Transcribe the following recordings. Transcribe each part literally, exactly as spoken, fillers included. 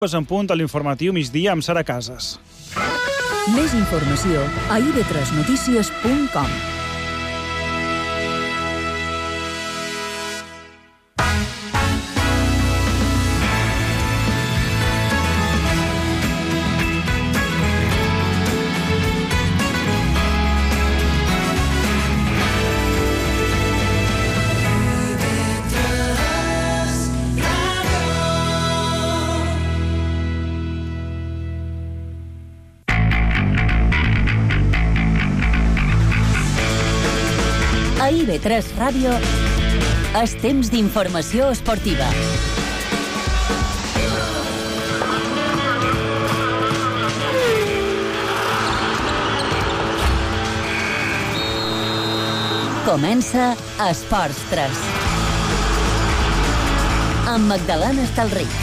En punt a l'informatiu migdia amb Sara Casas. Més informació a i ve tres notícies punt com. A i ve tres Ràdio, és temps d'informació esportiva. Comença Esports tres. Amb Magdalena Estalric.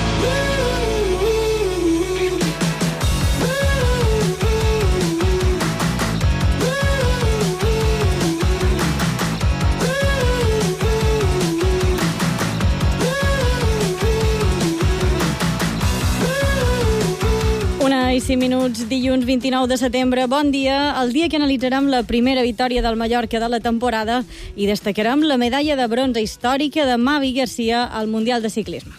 I cinc minuts, dilluns vint-i-nou de setembre. Bon dia, el dia que analitzarem la primera victòria del Mallorca de la temporada i destacarem la medalla de bronze històrica de Mavi Garcia al Mundial de Ciclisme.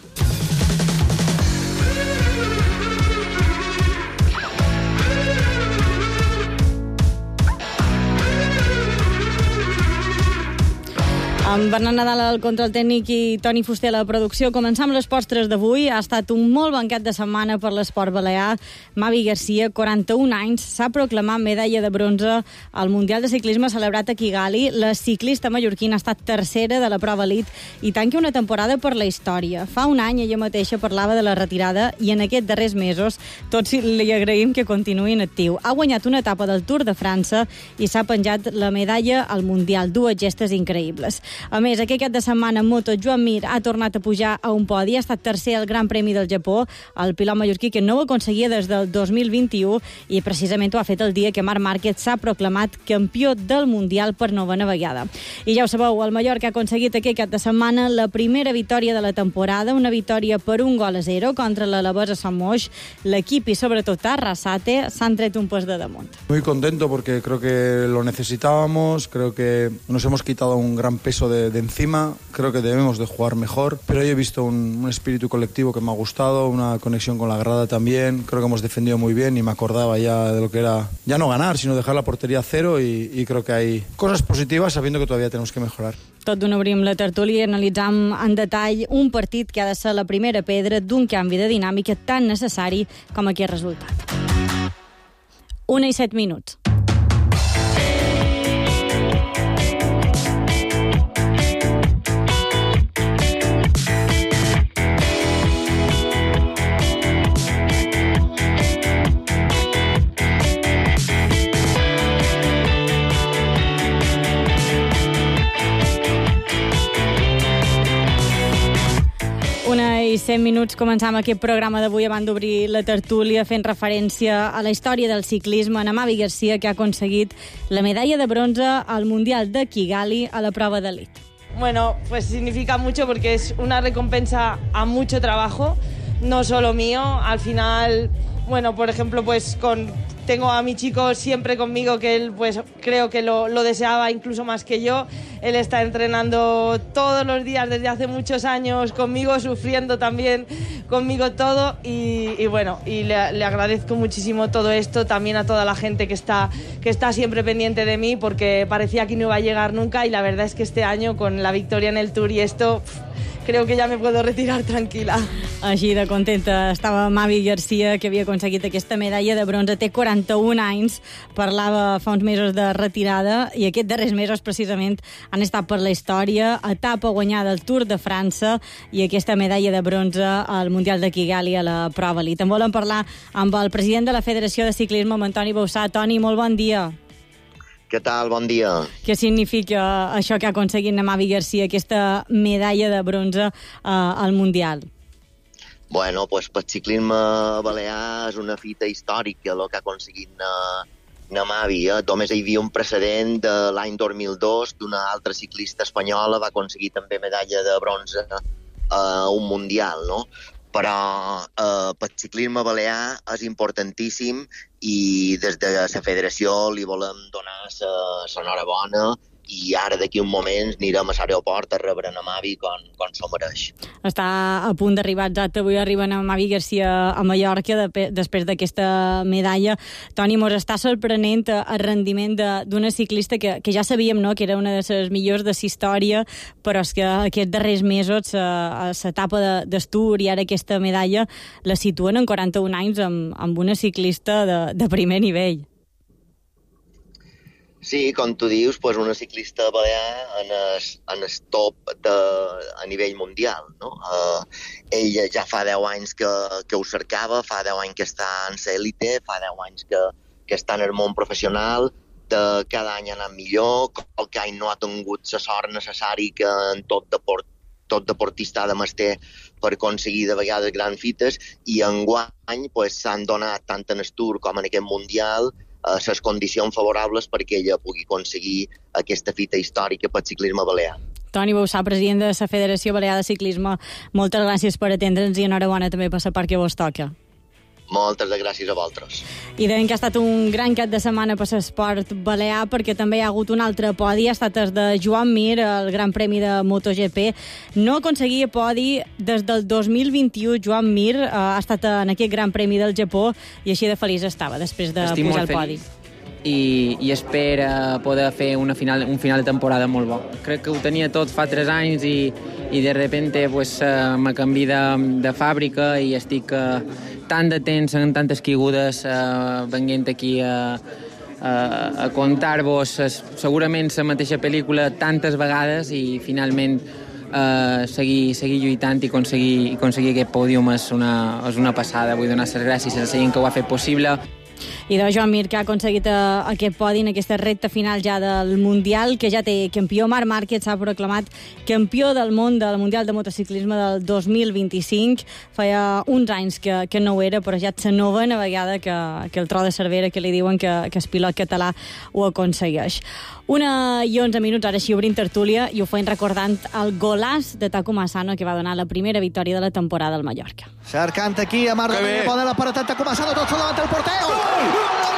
Amb Bernat Nadal al control tècnic i Toni Fuster a la producció, començam l'Esports tres d'avui. Ha estat un molt banquet de setmana per l'esport balear. Mavi Garcia, quaranta-un anys, s'ha proclamat medalla de bronze al Mundial de Ciclisme celebrat a Kigali. La ciclista mallorquina ha estat tercera de la prova elit i tanca una temporada per la història. Fa un any ella mateixa parlava de la retirada i en aquests darrers mesos tots li agraïm que continuï en actiu. Ha guanyat una etapa del Tour de França i s'ha penjat la medalla al Mundial. Dues gestes increïbles. A més, aquest cap de setmana en moto, Joan Mir ha tornat a pujar a un podi, ha estat tercer al Gran Premi del Japó, el pilot mallorquí que no ho aconseguia des del dos mil vint-i-u i precisament ho ha fet el dia que Marc Márquez s'ha proclamat campió del Mundial per novena vegada. I ja ho sabeu, el Mallorca ha aconseguit aquest cap de setmana la primera victòria de la temporada, una victòria per un gol a zero contra l'Alavés a Sant Moix. L'equip i sobretot Arrasate s'han tret un pes de damunt. Muy contento porque creo que lo necesitábamos, creo que nos hemos quitado un gran peso De, de encima, creo que debemos de jugar mejor, pero yo he visto un, un espíritu colectivo que me ha gustado, una conexión con la grada también, creo que hemos defendido muy bien y me acordaba ya de lo que era, ya no ganar, sino dejar la portería a cero y, y creo que hay cosas positivas sabiendo que todavía tenemos que mejorar. Tot d'una obrim la tertúlia i analitzam en detall un partit que ha de ser la primera pedra d'un canvi de dinàmica tan necessari com aquest resultat. Una i set minuts. I cent minuts començam aquest programa d'avui abans d'obrir la tertúlia fent referència a la història del ciclisme en Mavi Garcia, que ha aconseguit la medalla de bronze al Mundial de Kigali a la prova d'elit. Bueno, pues significa mucho porque es una recompensa a mucho trabajo, no solo mío. Al final, bueno, por ejemplo, pues con tengo a mi chico siempre conmigo, que él pues creo que lo, lo deseaba incluso más que yo. Él está entrenando todos los días desde hace muchos años conmigo, sufriendo también conmigo todo y, y bueno, y le, le agradezco muchísimo todo esto, también a toda la gente que está, que está siempre pendiente de mí, porque parecía que no iba a llegar nunca y la verdad es que este año con la victoria en el Tour y esto... Pff, creo que ja me puedo retirar tranquil·la. Així de contenta estava Mavi Garcia, que havia aconseguit aquesta medalla de bronze. Té quaranta-un anys, parlava fa uns mesos de retirada, i aquests darrers mesos precisament han estat per la història. Etapa guanyada al Tour de França i aquesta medalla de bronze al Mundial de Kigali a la prova elit. En volem parlar amb el president de la Federació de Ciclisme, amb Antoni Bausà. Toni, molt bon dia. Què tal? Bon dia. Què significa això que ha aconseguit Mavi Garcia, aquesta medalla de bronze uh, al Mundial? Bueno, pues pel ciclisme balear és una fita històrica el que ha aconseguit na Mavi. Eh? Només hi havia un precedent de l'any dos mil dos d'una altra ciclista espanyola va aconseguir també medalla de bronze a un Mundial, no? però eh, pel ciclisme balear és importantíssim i des de la federació li volem donar l'enhorabona i ara d'aquí un moment anirem a l'aeroport a rebre en Mavi com, com s'ho mereix. Està a punt d'arribar, exacte. Avui arriben a Mavi Garcia a Mallorca de, després d'aquesta medalla. Toni, mos està sorprenent el rendiment d'una ciclista que, que ja sabíem, no?, que era una de les millors de la història, però és que aquests darrers mesos a l'etapa d'Astur i ara aquesta medalla la situen en quaranta-un anys amb, amb una ciclista de, de primer nivell. Sí, com tu dius, pues una ciclista balear en el, en el top de, a nivell mundial, no? Uh, ella ja fa deu anys que, que ho cercava, fa deu anys que està en l'élite, fa deu anys que, que està en el món professional, de cada any ha anat millor, qualque any no ha tingut la sort necessària que en tot, deport, tot deportista ha de mestre per aconseguir de vegades grans fites, i enguany pues, s'han donat tant en el Tour com en aquest Mundial les condicions favorables perquè ella pugui aconseguir aquesta fita històrica pel ciclisme balear. Toni Bauçà, president de la Federació Balear de Ciclisme, moltes gràcies per atendre'ns i enhorabona també per la part que vos toca. Moltes gràcies a vosaltres. I deien que ha estat un gran cap de setmana per l'esport balear, perquè també hi ha hagut un altre podi, ha estat el de Joan Mir, el Gran Premi de MotoGP. No aconseguia podi des del dos mil vint-i-u. Joan Mir eh, ha estat en aquest Gran Premi del Japó i així de feliç estava després de Estic posar el podi. I, i espera poder fer una final, un final de temporada molt bo. Crec que ho tenia tot fa tres anys i, i de repente pues, uh, me canvi de, de fàbrica i estic uh, tant de temps en tantes caigudes uh, venint aquí a, a, a contar-vos segurament la mateixa pel·lícula tantes vegades i finalment uh, seguir, seguir lluitant i aconseguir, aconseguir aquest pòdium és una, és una passada. Vull donar les gràcies a la gent que ho ha fet possible. I de Joan Mir, que ha aconseguit uh, aquest podi en aquesta recta final ja del Mundial, que ja té campió. Marc Márquez s'ha proclamat campió del món del Mundial de Motociclisme del dos mil vint-i-cinc. Feia uns anys que, que no ho era, però ja és la novena vegada que, que el tro de Cervera, que li diuen que, que el pilot català ho aconsegueix. Una i onze minuts, ara sí obrim tertúlia, i ho feim recordant el golàs de Takuma Asano, que va donar la primera victòria de la temporada al Mallorca. Cercant aquí a Marc Márquez, poden aparatar Takuma Asano, tot sol davant el porter. Gol!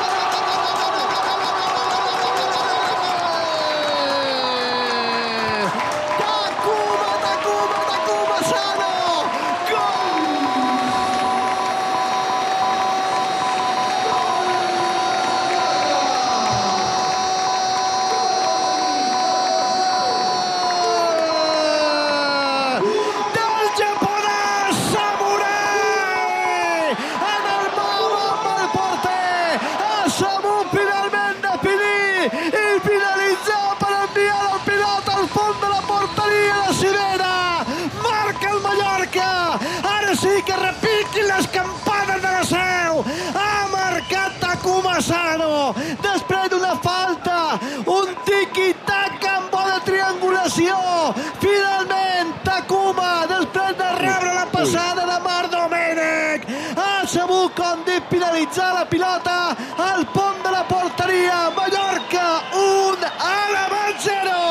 Asano, després d'una falta, un tiqui-taca amb bona triangulació. Finalment, Takuma, després de rebre la passada de Marc Domènech, ha sabut, com dic, finalitzar la pilota al pont de la porteria. Mallorca, un, Alemany, zero.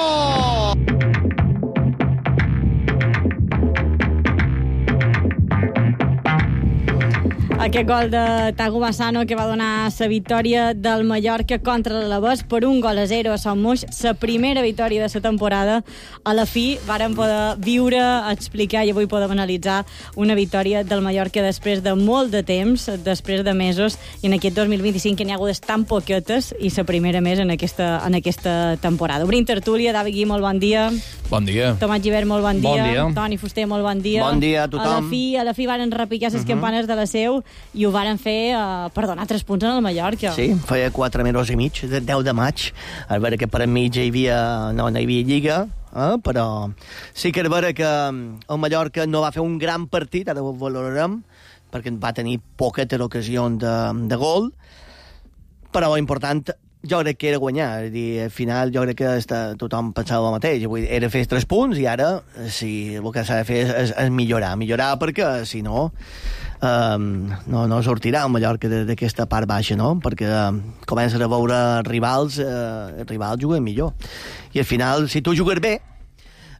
Aquest gol de Takuma Asano que va donar la victòria del Mallorca contra l'Alavés per un gol a zero a Son Moix, la primera victòria de la temporada. A la fi vàrem poder viure, explicar i avui podem analitzar una victòria del Mallorca després de molt de temps, després de mesos, i en aquest dos mil vint-i-cinc que n'hi ha hagut tan poquetes i la primera més en aquesta, en aquesta temporada. Obrim tertúlia, David Gui, molt bon dia. Bon dia. Tomàs Gibert, molt bon dia. Bon dia. Toni Fuster, molt bon dia. Bon dia a tothom. A la fi, a la fi varen repicar les uh -huh. campanes de la Seu i ho varen fer uh, per donar tres punts en el Mallorca. Sí, feia quatre mesos i mig, de deu de maig. A veure que per enmig hi havia, no, no hi havia lliga, eh? Però sí que és vera que el Mallorca no va fer un gran partit, ara ho valorarem, perquè va tenir poquetes ocasions de, de gol, però important jo crec que era guanyar, és a dir, al final jo crec que està, tothom pensava el mateix, vull dir, era fer tres punts i ara sí, el que s'ha de fer és, és, és millorar, millorar perquè si no um, no, no sortirà el Mallorca d'aquesta part baixa, no? Perquè um, comences a veure rivals, uh, rivals juguen millor i al final si tu jugues bé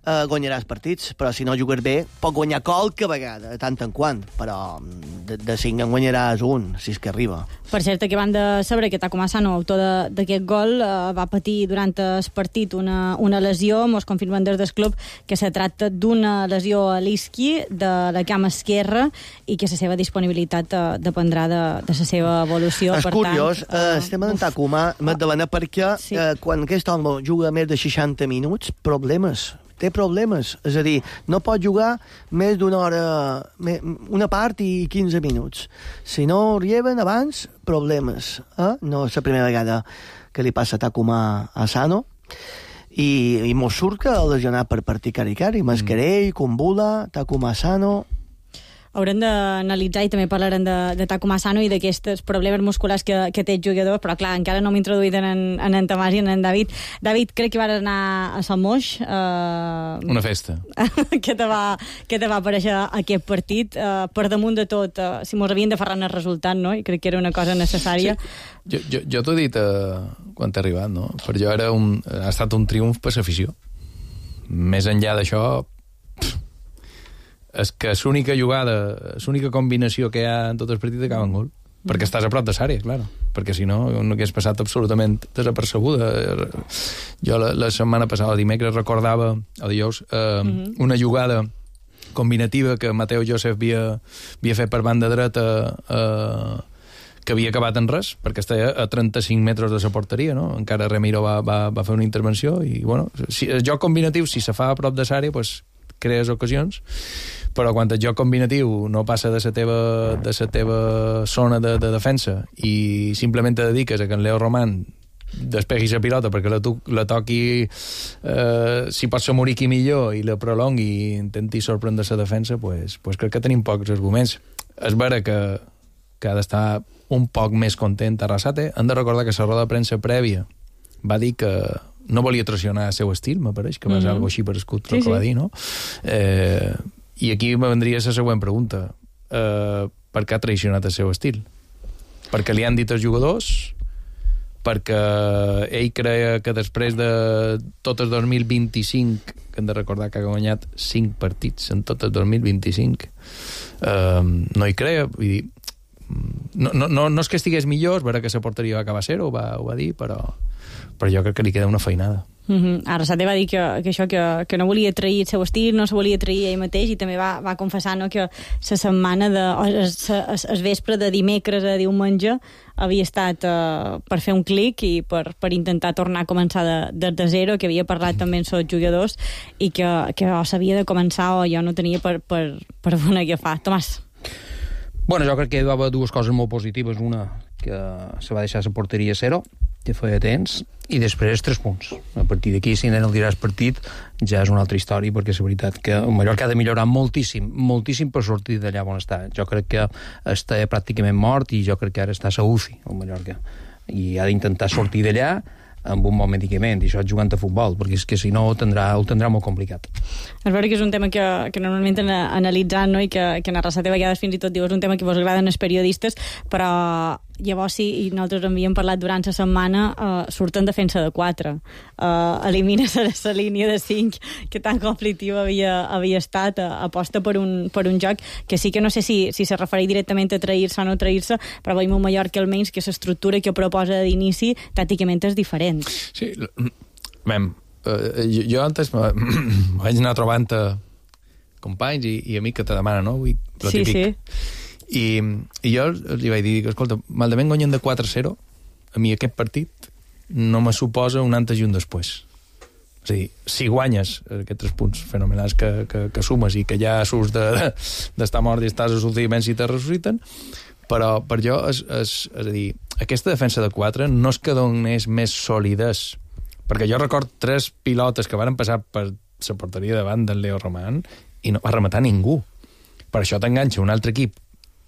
eh, guanyaràs partits, però si no jugues bé, pot guanyar qualque vegada, de tant en quant, però de, de cinc en guanyaràs un, si és que arriba. Per cert, que van de saber que Takuma Asano, autor d'aquest gol, eh, va patir durant el partit una, una lesió. Mos confirmen des del club que se tracta d'una lesió a l'isqui de la cama esquerra i que la seva disponibilitat eh, dependrà de, de la seva evolució. És per curiós, tant, eh, estem en Takuma, Magdalena, perquè sí. eh, quan aquest home juga més de seixanta minuts, problemes. Té problemes. És a dir, no pot jugar més d'una hora, una part i quinze minuts. Si no arriben abans, problemes. Eh? No és la primera vegada que li passa a Takuma Asano. I, i mos surt que ha lesionat per partir cari-cari. Mascarell, Kumbula, Takuma Asano... Haurem d'analitzar i també parlarem de, de Takuma Asano i d'aquests problemes musculars que, que té el jugador, però clar, encara no m'he introduït en, en en Tomàs i en en David. David, crec que vas anar a Sant Moix. Uh, Una festa. que te va, que te va aparèixer aquest partit. Uh, per damunt de tot, uh, si mos havien de ferrar el resultat, no? I crec que era una cosa necessària. Sí. Jo, jo, jo t'ho he dit uh, quan t'he arribat, no? Per jo era un, ha estat un triomf per l'afició. Més enllà d'això, és que l'única jugada, l'única combinació que hi ha en tot el partit acaba en gol. Mm. Perquè estàs a prop de l'àrea, clar. Perquè si no, no hagués passat absolutament desapercebuda. Jo la, la setmana passada, dimecres, recordava, o dijous, eh, mm-hmm. una jugada combinativa que Mateo Joseph havia, havia fet per banda dreta, eh, que havia acabat en res, perquè estava a trenta-cinc metres de la porteria, no? Encara Ramiro va, va, va fer una intervenció i, bueno, si, el joc combinatiu, si se fa a prop de l'àrea, pues, crees ocasions, però quan el joc combinatiu no passa de la teva, de la teva zona de, de defensa i simplement te dediques a que en Leo Román despegui la pilota perquè la, to la toqui eh, si pot ser Muriqui millor i la prolongui i intenti sorprendre la defensa, pues, pues crec que tenim pocs arguments. És vera que, que ha d'estar un poc més content Arrasate. Hem de recordar que la roda de premsa prèvia va dir que no volia traicionar el seu estil, m'apareix, que va ser mm-hmm. algo així per escut, sí, que sí. va dir, no? Eh, I aquí me vendria la següent pregunta. Eh, per què ha traicionat el seu estil? Perquè li han dit els jugadors? Perquè ell creia que després de tot el dos mil vint-i-cinc, que hem de recordar que ha guanyat cinc partits en tot el dos mil vint-i-cinc, eh, no hi creia, vull dir, no, no, no, no és que estigués millor, és vera que la porteria va acabar a ser, ho va, ho va dir, però però jo crec que li queda una feinada. Mm-hmm. Arrasate va dir que, que això que, que no volia trair el seu estil, no se volia trair ell mateix, i també va, va confessar, no, que la setmana de, o el, el, el vespre de dimecres a diumenge havia estat uh, per fer un clic i per, per intentar tornar a començar de, de, de zero, que havia parlat també amb els jugadors i que, que o s'havia de començar o jo no tenia per, per, per on agafar. Tomàs. Bueno, jo crec que hi va haver dues coses molt positives. Una, que se va deixar la porteria a zero, que feia temps, i després tres punts. A partir d'aquí, si anem al diràs partit, ja és una altra història, perquè és veritat que el Mallorca ha de millorar moltíssim, moltíssim per sortir d'allà on està. Jo crec que està pràcticament mort i jo crec que ara està a la U C I, el Mallorca. I ha d'intentar sortir d'allà amb un bon medicament, i això és jugant a futbol, perquè és que si no ho tindrà, ho tindrà molt complicat. És veritat que és un tema que, que normalment analitzant, no? I que, que en Arrasate a vegades fins i tot diu és un tema que vos agraden els periodistes, però llavors sí, i nosaltres en havíem parlat durant la setmana, uh, surt en defensa de quatre. Uh, elimina la línia de cinc, que tan conflictiva havia, havia estat, uh, aposta per un, per un joc que sí que no sé si, si se refereix directament a trair-se o no trair-se, però veiem un Mallorca almenys que l'estructura que proposa d'inici tàcticament és diferent. Sí, mem, uh, jo, jo antes vaig anar trobant uh, companys i, i amics que te demanen, no? Vull, sí, típic. sí. I, i jo li vaig dir, escolta, malament guanyen de quatre a zero, a mi aquest partit no me suposa un antes i un després. És a dir, si guanyes aquests tres punts fenomenals que, que, que sumes i que ja surts d'estar de, de mort i estàs a l'últim si te ressusciten, però per jo és, és, és a dir, aquesta defensa de quatre no és que donés més solidesa, perquè jo record tres pilotes que van passar per la porteria davant del Leo Román i no va rematar ningú. Per això t'enganxa un altre equip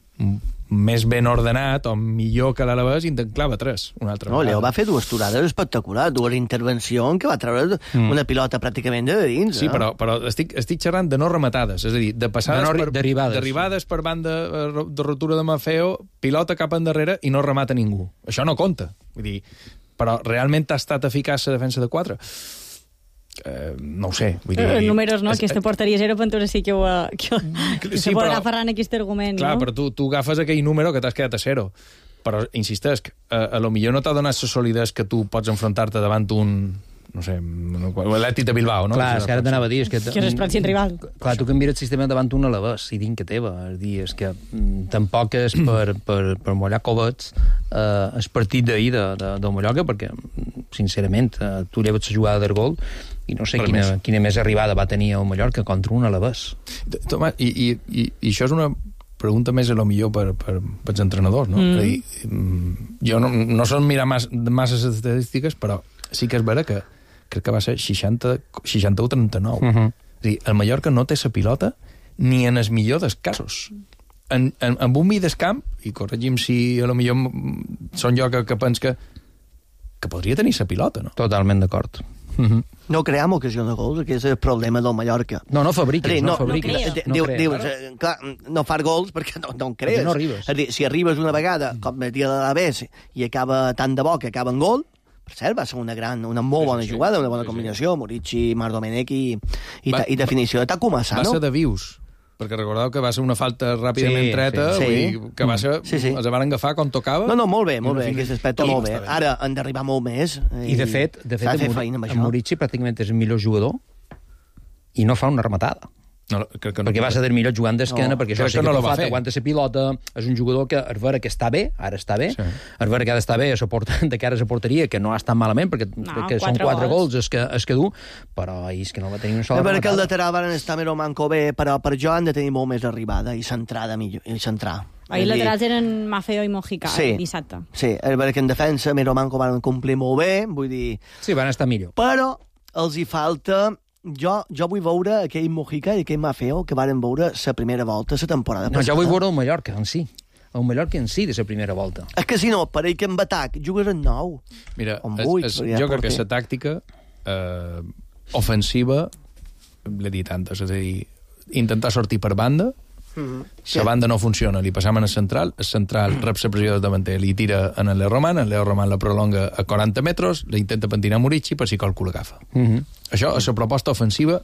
més ben ordenat o millor que l'Alavés i te'n clava tres una altra no, vegada. Leo va fer dues turades espectaculars, dues intervencions que va treure mm. una pilota pràcticament de dins. Sí, eh? però, però estic, estic xerrant de no rematades, és a dir, de passades de no, per, derivades. derivades per banda de rotura de Mafeo, pilota cap endarrere i no remata ningú. Això no compta. Vull dir, però realment ha estat eficaç la defensa de quatre? Eh, no ho sé. Vull dir, eh, números, no? És, Aquesta porteria zero, Ventura sí que ho, que, que sí, se podrà però, aferrar en aquest argument, clar, no? però tu, tu agafes aquell número que t'has quedat a zero. Però, insistesc, a, a lo millor no t'ha donat la solidesa que tu pots enfrontar-te davant un... no sé, l'Atlètic de Bilbao, no? Clar, és que ara t'anava a dir... És que, que és el pròxim rival. Clar, tu canvies el sistema davant un Alavés i dintre teva. És dir, és que mm, tampoc és per, per, per mollar covets eh, el partit d'ahir de, de, del Mallorca, perquè, sincerament, eh, tu lleves la jugada del gol i no sé quina, més. quina més arribada va tenir el Mallorca contra un Alavés. Toma, i, i, i, i això és una pregunta més a lo millor per, per, per els entrenadors, no? Mm. És a dir, jo no, no són mirar mas, masses estadístiques, però sí que és vera que crec que va ser seixanta, seixanta-u a trenta-nou. Uh -huh. És a dir, el Mallorca no té la pilota ni en el millor dels casos. En, en, en un mig d'escamp, i corregim si a lo millor són jo que, que pens que que podria tenir la pilota, no? Totalment d'acord. Uh -huh. No cream ocasió de gols, que és el problema del Mallorca. No, no fabriques, dir, no, no fabriques. No, no diu, dius, eh, clar, no fas gols perquè no, no en crees. No arribes. És dir, si arribes una vegada, com el dia de l'Alavés, i acaba tant de bo que acaba en gol, per cert, va ser una gran, una molt bona sí, jugada, una bona sí, combinació, sí. Morici, Marc Domènech i, i, va, i definició de Takuma Sano. Va ser de vius, perquè recordeu que va ser una falta ràpidament sí, treta, sí. Vull dir, que va ser, sí, sí. els van agafar quan tocava. No, no, molt bé, molt bé, aquest aspecte molt bé. bé. Ara han d'arribar molt més. I, de fet, de fet de en, en Morici pràcticament és el millor jugador i no fa una rematada. No, crec que no. Perquè va ser el millor jugant d'esquena, No, perquè això crec sí que que no no la va fa, fer. aguanta la pilota, és un jugador que és vera que està bé, ara està bé, Sí. és vera que ha d'estar bé a la porta, de cara a la porteria, que no ha estat malament, perquè No, crec que són quatre quatre gols. gols és que, és que du, però ahir és que no va tenir una sola És vera que el rematada. lateral van estar més o manco bé, però per jo han de tenir molt més arribada i centrada millor, i centrar. Ahir És dir, laterals eren Mafeo i Mojica, Sí. eh, dissabte. Sí, és vera que en defensa Miro Manco van complir molt bé, vull dir... Sí, van estar millor. Però els hi falta... Jo, jo vull veure aquell Mojica i aquell Mafeo que varen veure la primera volta, la temporada No, passada. jo vull veure el Mallorca en si. El Mallorca en si de la primera volta. És que si no, per ell que en atac jugues en nou. Mira, On és, vull, és, però ja jo crec que porter. la tàctica eh, ofensiva, l'he dit antes, és a dir, intentar sortir per banda, Mm-hmm. la banda no funciona, li passam en el central, el central rep la pressió del davanter, li tira en el Leo Roman, el Leo Roman la prolonga a quaranta metres, l'intenta pentinar Morici per si qualcú l'agafa. Mm -hmm. Això és la proposta ofensiva,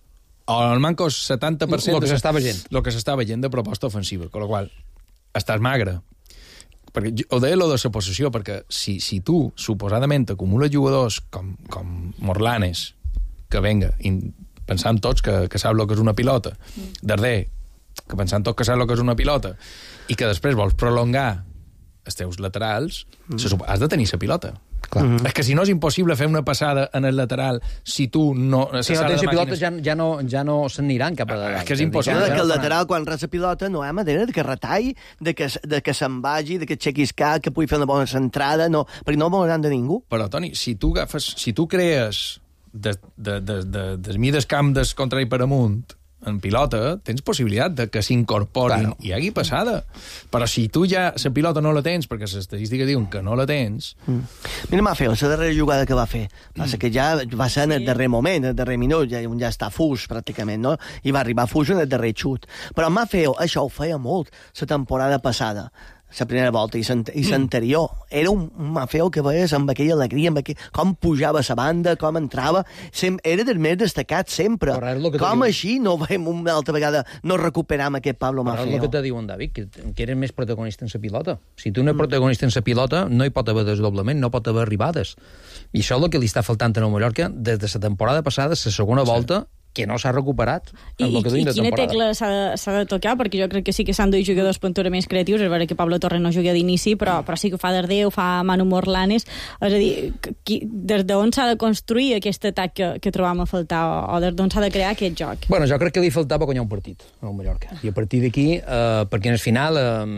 o al manco setanta per cent Lo que de- s'està veient. Lo que s'està veient de proposta ofensiva, con la qual estàs magre. Perquè jo, ho deia lo de la possessió, perquè si, si tu, suposadament, acumules jugadors com, com Morlanes, que venga, in, pensant tots que, que sap el que és una pilota, Darder, que pensant tots que sap el que és una pilota, i que després vols prolongar els teus laterals, mm. se supo, has de tenir la pilota. Clar. Mm -hmm. És que si no és impossible fer una passada en el lateral si tu no... Si no tens la pilota ja, ja no, ja no s'aniran cap a dalt. És que és impossible. No, que el lateral, quan res la pilota, no hi ha manera de que retalli, de que, de que se'n vagi, de que aixequis cap, que pugui fer una bona centrada, no, perquè no veuran de ningú. Però, Toni, si tu agafes... Si tu crees de, de, de, de, de mides camp des contrari per amunt en pilota, tens possibilitat de que s'incorporin claro. i hi hagi passada. Però si tu ja la pilota no la tens, perquè les estadístiques diuen que no la tens... Mm. Mira, Mafeo, la darrera jugada que va fer, va ser que ja va ser en el darrer moment, en el darrer minut, ja, ja està fus, pràcticament, no? I va arribar fus en el darrer xut. Però Mafeo, això ho feia molt la temporada passada, la primera volta, i l'anterior. Era un Mafeo que veies amb aquella alegria, amb aquell... com pujava a la banda, com entrava... Sem... Era del més destacat sempre. Com així no veiem una altra vegada no recuperam aquest Pablo Mafeo? Però és el que te diuen, David, que, que eres més protagonista en la pilota. Si tu no ets protagonista en la pilota, no hi pot haver desdoblament, no pot haver arribades. I això és el que li està faltant a Mallorca des de la temporada passada, la segona sí. volta, que no s'ha recuperat. I, i, i quina tecla s'ha de, de tocar? Perquè jo crec que sí que s'han de jugadors pintura més creatius. És veritat que Pablo Torre no juga d'inici, però, però sí que ho fa Darder, ho fa Manu Morlanes. És a dir, qui, des d'on s'ha de construir aquest atac que, que trobam a faltar, o, o des d'on s'ha de crear aquest joc? Bueno, jo crec que li faltava guanyar un partit al Mallorca. I a partir d'aquí, eh, perquè en el final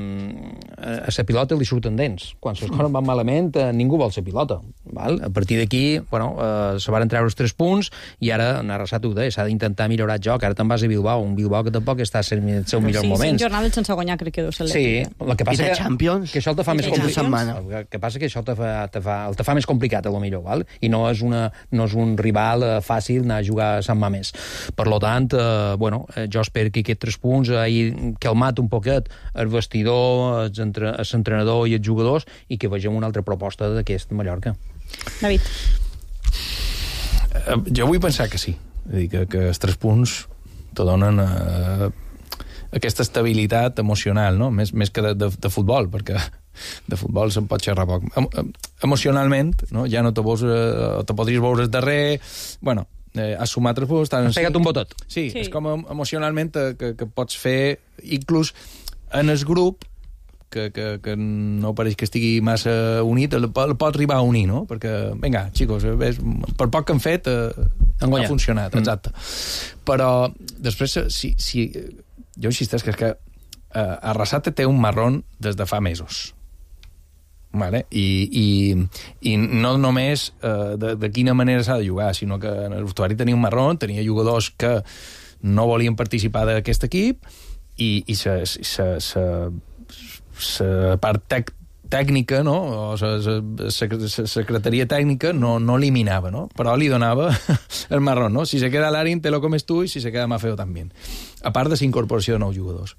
eh, a la pilota li surten dents. Quan les coses van malament, eh, ningú vol la pilota. Val? A partir d'aquí, bueno, eh, se van treure els tres punts i ara, en Arrasat ho deia, s'ha d'intentar millorar el joc. Ara te'n vas a Bilbao, un Bilbao que tampoc està al seu millor sí, moment. Sí, jornades sense guanyar, crec que deu ser Sí, el que passa I de que, Champions? que això el te fa I més de complicat. setmana. El que passa que això te fa, te fa, el te fa més complicat, a lo millor, val? I no és, una, no és un rival eh, fàcil anar a jugar a Sant Mamés. Per lo tant, eh, bueno, eh, jo espero que aquests tres punts hagi calmat un poquet el vestidor, l'entrenador i els jugadors, i que vegem una altra proposta d'aquest Mallorca. David. Jo vull pensar que sí. És a dir, que, que els tres punts te donen eh, aquesta estabilitat emocional, no? Més, més que de, de, de futbol, perquè de futbol se'n pot xerrar poc. Em, emocionalment, no? Ja no te, veus, eh, te podries veure el darrer... Bueno, eh, has sumat tres punts... Has pegat un botot. Sí, Sí. és com emocionalment eh, que, que pots fer, inclús en el grup, que, que, que no pareix que estigui massa unit, el, el pot arribar a unir, no? Perquè, vinga, xicos, ves, per poc que han fet, eh, ha funcionat, exacte. Mm. Però, després, si, si, jo insisteix que és que eh, Arrasate té un marrón des de fa mesos. Vale? I, i, i no només eh, de, de quina manera s'ha de jugar, sinó que en el vestuari tenia un marrón, tenia jugadors que no volien participar d'aquest equip i, i se, se, se, la part tec, tècnica, no? O la secretaria tècnica no, no eliminava, no? Però li donava el marrón, no? Si se queda Larin, te lo comes tu, i si se queda Mafeo també. A part de la incorporació de nous jugadors.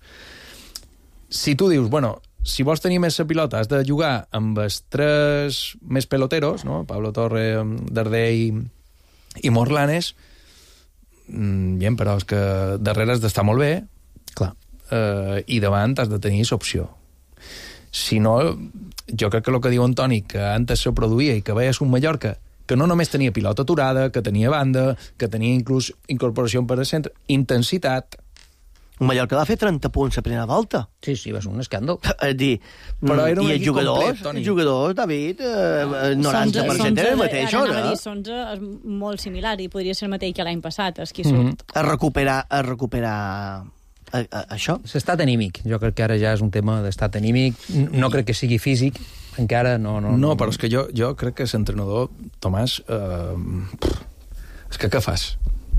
Si tu dius, bueno, si vols tenir més la pilota, has de jugar amb els tres més peloteros, no? Pablo Torre, Darder i, i Morlanes, mm, bien, però és que darrere has d'estar molt bé, clar, eh, i davant has de tenir l'opció. Si no, jo crec que el que diu Antoni, que antes se produïa i que veies un Mallorca que no només tenia pilota aturada, que tenia banda, que tenia inclús incorporació per al centre, intensitat. Un Mallorca va fer trenta punts a primera volta. Sí, sí, va ser un escàndol. És dir, però era un i els jugadors, complet, Toni. els jugadors, David, eh, noranta per cent era el mateix, ara ora. anava a dir, Sonze és molt similar i podria ser el mateix que l'any passat, és qui surt. Mm-hmm. A recuperar, a recuperar a, a, això. L'estat anímic, jo crec que ara ja és un tema d'estat anímic, no crec que sigui físic, encara no... No, no però és que jo, jo crec que l'entrenador, Tomàs, eh, és que què fas?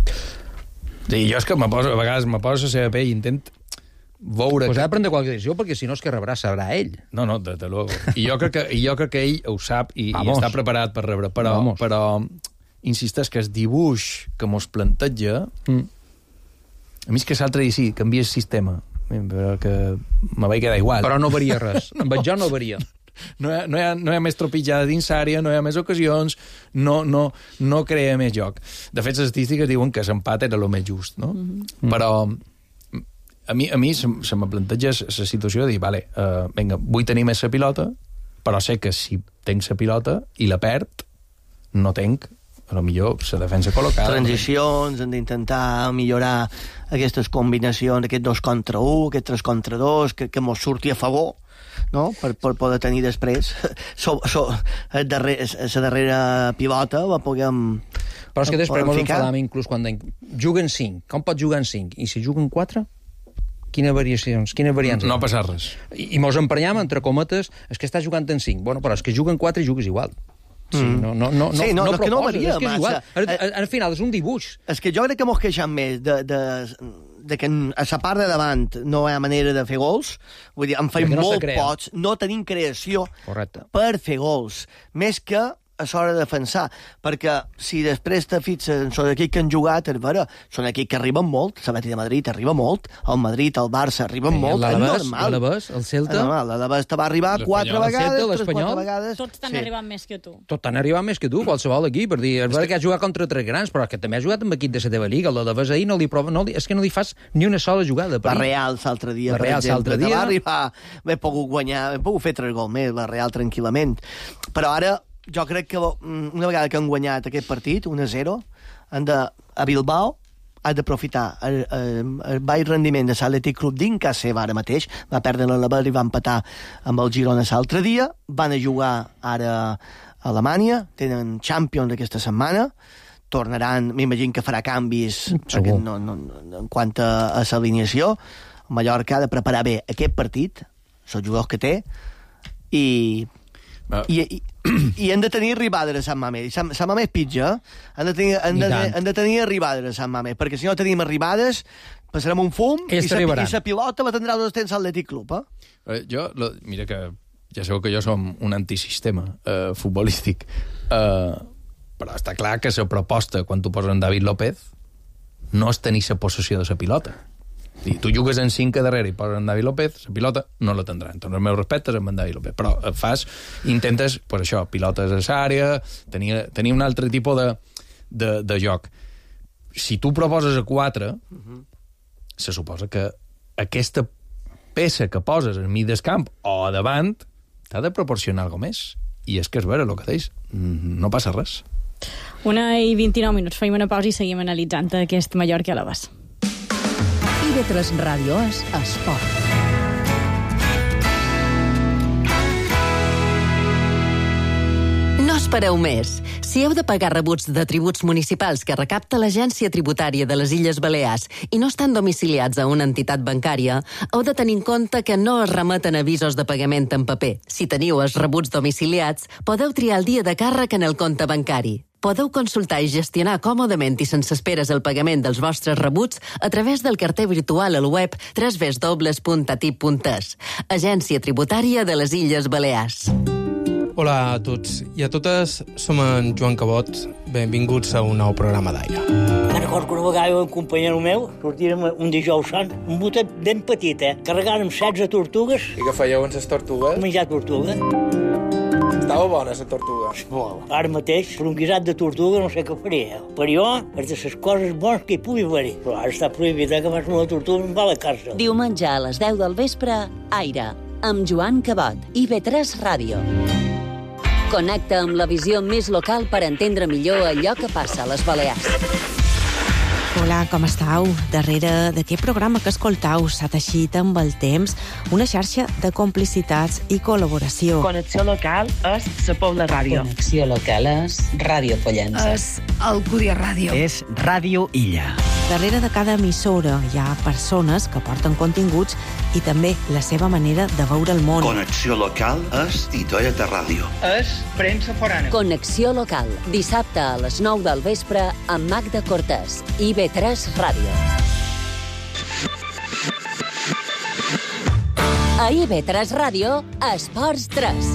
Sí, jo és que me poso, a vegades me poso a la seva pell i intent veure... Pues que... ha de prendre qualque decisió, perquè si no és que rebrà, sabrà ell. No, no, de, de luego. I jo crec que, i jo crec que ell ho sap i, i està preparat per rebre, però, però insisteix que el dibuix que mos planteja... Mm. A mi és que l'altre dia sí, canvia el sistema, però que me vaig quedar igual. Però no varia res. no. Amb jo no varia. No hi ha, no hi ha, no hi ha més tropitjada dins l'àrea, no hi ha més ocasions, no, no, no crea més joc. De fet, les estadístiques diuen que l'empat era el més just, no? Mm-hmm. Però a mi, a mi se, se me planteja la situació de dir, vale, uh, vinga, vull tenir més la pilota, però sé que si tenc la pilota i la perd, no tenc a lo millor la defensa col·locada. Transicions, hem d'intentar millorar aquestes combinacions, aquests dos contra un, aquests tres contra dos, que, que mos surti a favor, no? per, per poder tenir després so, so, la darrera, darrera pivota la puguem però és que després mos enfadam inclús quan juguen cinc, com pot jugar en cinc? I si juguen quatre? Quines variacions, quines variants? No ha passat res. I, i mos emprenyam, entre cometes, és que està jugant en cinc. Bueno, però és que juguen quatre i jugues igual. Sí, mm. no, no, no, sí, no, no, no, no que no proposes, varia és que és igual. massa. Al, al final és un dibuix. És que jo crec que mos queixem més de, de, de que a la part de davant no hi ha manera de fer gols, vull dir, en feim no molt pocs, no tenim creació Correcte. Per fer gols, més que a l'hora de defensar, perquè si després te fixes, són equips que han jugat, és vera, són equips que arriben molt, l'Atlètic de Madrid arriba molt, el Madrid, el Barça arriben sí, molt, és normal. L'Alavés, el Celta... L'Alavés te va arribar quatre vegades, tres, quatre vegades... Tots t'han sí. arribat més que tu. Tots t'han arribat més que tu, qualsevol equip, per dir, és vera que has jugat contra tres grans, però que també has jugat amb equip de la teva lliga, l'Alavés ahir no li prova, no li, és que no li fas ni una sola jugada. La Real l'altre dia, la Real, per exemple, dia... va arribar, he pogut guanyar, he pogut fer tres gols més, la Real tranquil·lament, però ara jo crec que una vegada que han guanyat aquest partit, un a zero, han de, a Bilbao, ha d'aprofitar el, el, el baix rendiment de l'Atlètic Club dins casa seva ara mateix, va perdre l'Alaber i va empatar amb el Girona l'altre dia, van a jugar ara a Alemanya, tenen Champions aquesta setmana, tornaran, m'imagino que farà canvis perquè no, no, no, en quant a, a l'alineació, el Mallorca ha de preparar bé aquest partit, els jugadors que té, i... Uh. I, i, i hem de tenir arribades a Sant Mamés. Sant, Sant Mamés pitja, hem de tenir, hem de, hem de tenir arribades a Sant Mamés, perquè si no tenim arribades passarem un fum i la pilota la tindrà dos temps l'Atlètic Club. Eh? Eh, jo, lo, mira que ja sabeu que jo som un antisistema eh, futbolístic, eh, però està clar que la proposta quan tu poses en David López no és tenir la possessió de la pilota. Si tu jugues en cinc a darrere i poses en David López, la pilota no la tindrà. Entonces, els meus respectes amb en David López. Però fas, intentes, pues això, pilotes a l'àrea, tenir, tenir un altre tipus de, de, de joc. Si tu proposes a quatre, uh-huh. se suposa que aquesta peça que poses en mig del camp o a davant t'ha de proporcionar alguna més. I és que és vera el que deies. No passa res. Una i vint-i-nou minuts. Feim una pausa i seguim analitzant aquest Mallorca a l'Abas. I ve tres Ràdio és esport. No espereu més. Si heu de pagar rebuts de tributs municipals que recapta l'Agència Tributària de les Illes Balears i no estan domiciliats a una entitat bancària, heu de tenir en compte que no es remeten avisos de pagament en paper. Si teniu els rebuts domiciliats, podeu triar el dia de càrrec en el compte bancari. Podeu consultar i gestionar còmodament i sense esperes el pagament dels vostres rebuts a través del carter virtual al web w w w punt a t i p punt e s. Agència Tributària de les Illes Balears. Hola a tots i a totes, som en Joan Cabot. Benvinguts a un nou programa d'Aire. Me'n recordo que una vegada un companyero meu sortirem un dijous sant, un botet ben petit, eh? Carregàrem setze tortugues. I què fèieu amb les tortugues? Menjar tortuga. Estava bona, la tortuga. Molt. Ara mateix, per un guisat de tortuga no sé què faria. Per jo, és de les coses bones que hi pugui haver. Però ara està prohibit, eh, que fas una tortuga i em va a la càrcel. Diumenge a les deu del vespre, Aire, amb Joan Cabot, I ve tres Ràdio. Connecta amb la visió més local per entendre millor allò que passa a les Balears. Hola, com estàu? Darrere d'aquest programa que escoltau s'ha teixit amb el temps una xarxa de complicitats i col·laboració. Connexió local és la Pobla Ràdio. Connexió local és Ràdio Pollença. És Alcúdia Ràdio. És Ràdio Illa. Darrere de cada emissora hi ha persones que porten continguts i també la seva manera de veure el món. Connexió local és Titoieta Ràdio. És premsa forana. Connexió local, dissabte a les nou del vespre amb Magda Cortés, I ve tres Ràdio. A I ve tres Ràdio, Esports tres.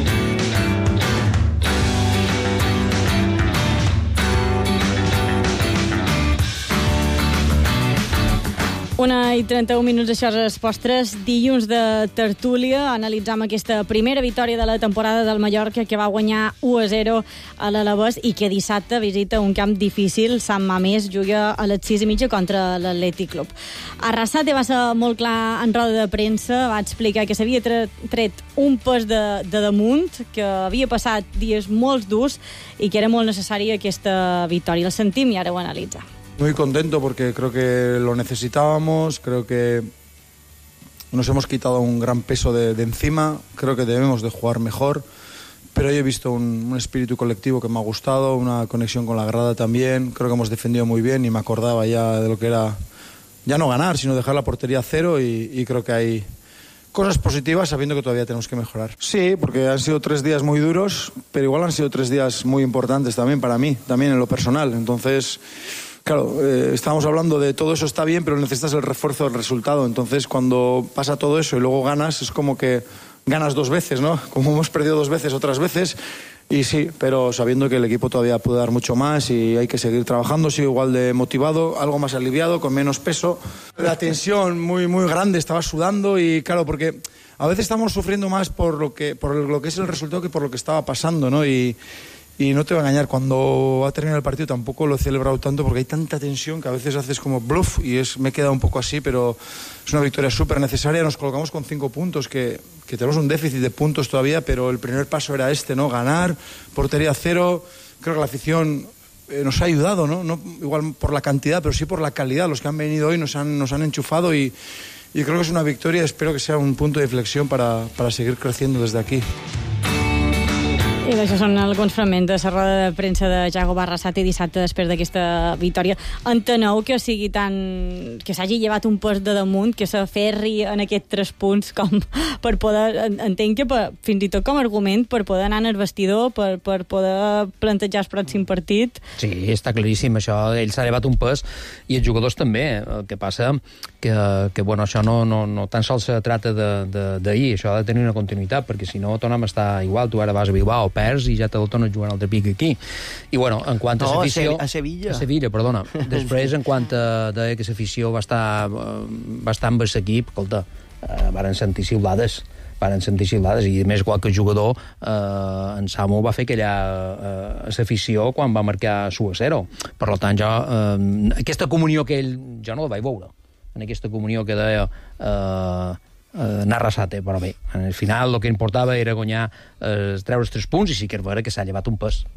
Una i trenta-un minuts, això és Esports tres, dilluns de tertúlia. Analitzam aquesta primera victòria de la temporada del Mallorca, que va guanyar u a zero a l'Alavés i que dissabte visita un camp difícil. Sant Mamés juga a les sis i mitja contra l'Atlètic Club. Arrasate va ser molt clar en roda de premsa, va explicar que s'havia tret un pes de, de damunt, que havia passat dies molt durs i que era molt necessària aquesta victòria. El sentim i ara ho analitza. Muy contento porque creo que lo necesitábamos, creo que nos hemos quitado un gran peso de, de encima, creo que debemos de jugar mejor, pero yo he visto un, un espíritu colectivo que me ha gustado, una conexión con la grada también, creo que hemos defendido muy bien y me acordaba ya de lo que era, ya no ganar, sino dejar la portería a cero y, y creo que hay cosas positivas sabiendo que todavía tenemos que mejorar. Sí, porque han sido tres días muy duros, pero igual han sido tres días muy importantes también para mí, también en lo personal, entonces... Claro, eh, estábamos hablando de todo eso está bien, pero necesitas el refuerzo del resultado. Entonces, cuando pasa todo eso y luego ganas, es como que ganas dos veces, ¿no? Como hemos perdido dos veces, otras veces. Y sí, pero sabiendo que el equipo todavía puede dar mucho más y hay que seguir trabajando, sigo igual de motivado, algo más aliviado, con menos peso. La tensión muy, muy grande, estaba sudando y claro, porque a veces estamos sufriendo más por lo que, por lo que es el resultado que por lo que estaba pasando, ¿no? Y... Y no te voy a engañar, cuando ha terminado el partido tampoco lo he celebrado tanto porque hay tanta tensión que a veces haces como bluff y es, me he quedado un poco así, pero es una victoria súper necesaria. Nos colocamos con cinco puntos, que, que tenemos un déficit de puntos todavía, pero el primer paso era este, ¿no? Ganar, portería cero. Creo que la afición eh, nos ha ayudado, ¿no? No igual por la cantidad, pero sí por la calidad. Los que han venido hoy nos han, nos han enchufado y, y creo que es una victoria. Espero que sea un punto de inflexión para, para seguir creciendo desde aquí. I això són alguns fragments de la roda de premsa de Yago Arrasate dissabte després d'aquesta victòria. Enteneu que sigui tan... que s'hagi llevat un pes de damunt, que s'aferri en aquests tres punts com per poder... Entenc que per, fins i tot com a argument per poder anar en el vestidor, per, per poder plantejar el pròxim partit. Sí, està claríssim, això. Ell s'ha llevat un pes i els jugadors també. El que passa que, que bueno, això no, no, no tan sols se trata d'ahir, això ha de tenir una continuïtat, perquè si no tornem a estar igual. Tu ara vas a Bilbao, perds i ja te el tornes jugant altre pic aquí. I bueno, en quant a no, l'afició... a Sevilla. A Sevilla, perdona. Després, en quant a de que l'afició va estar, va estar amb l'equip, escolta, eh, varen sentir xiulades varen sentir xiulades, i a més qualque jugador, eh, en Samu va fer aquella eh, l'afició quan va marcar su a zero. Per tant, jo, eh, aquesta comunió que ell, jo no la vaig veure, en aquesta comunió que deia eh, eh, Narrasate, però bé, al final el que importava era guanyar, eh, treure els tres punts, i sí que és vera que s'ha llevat un pes.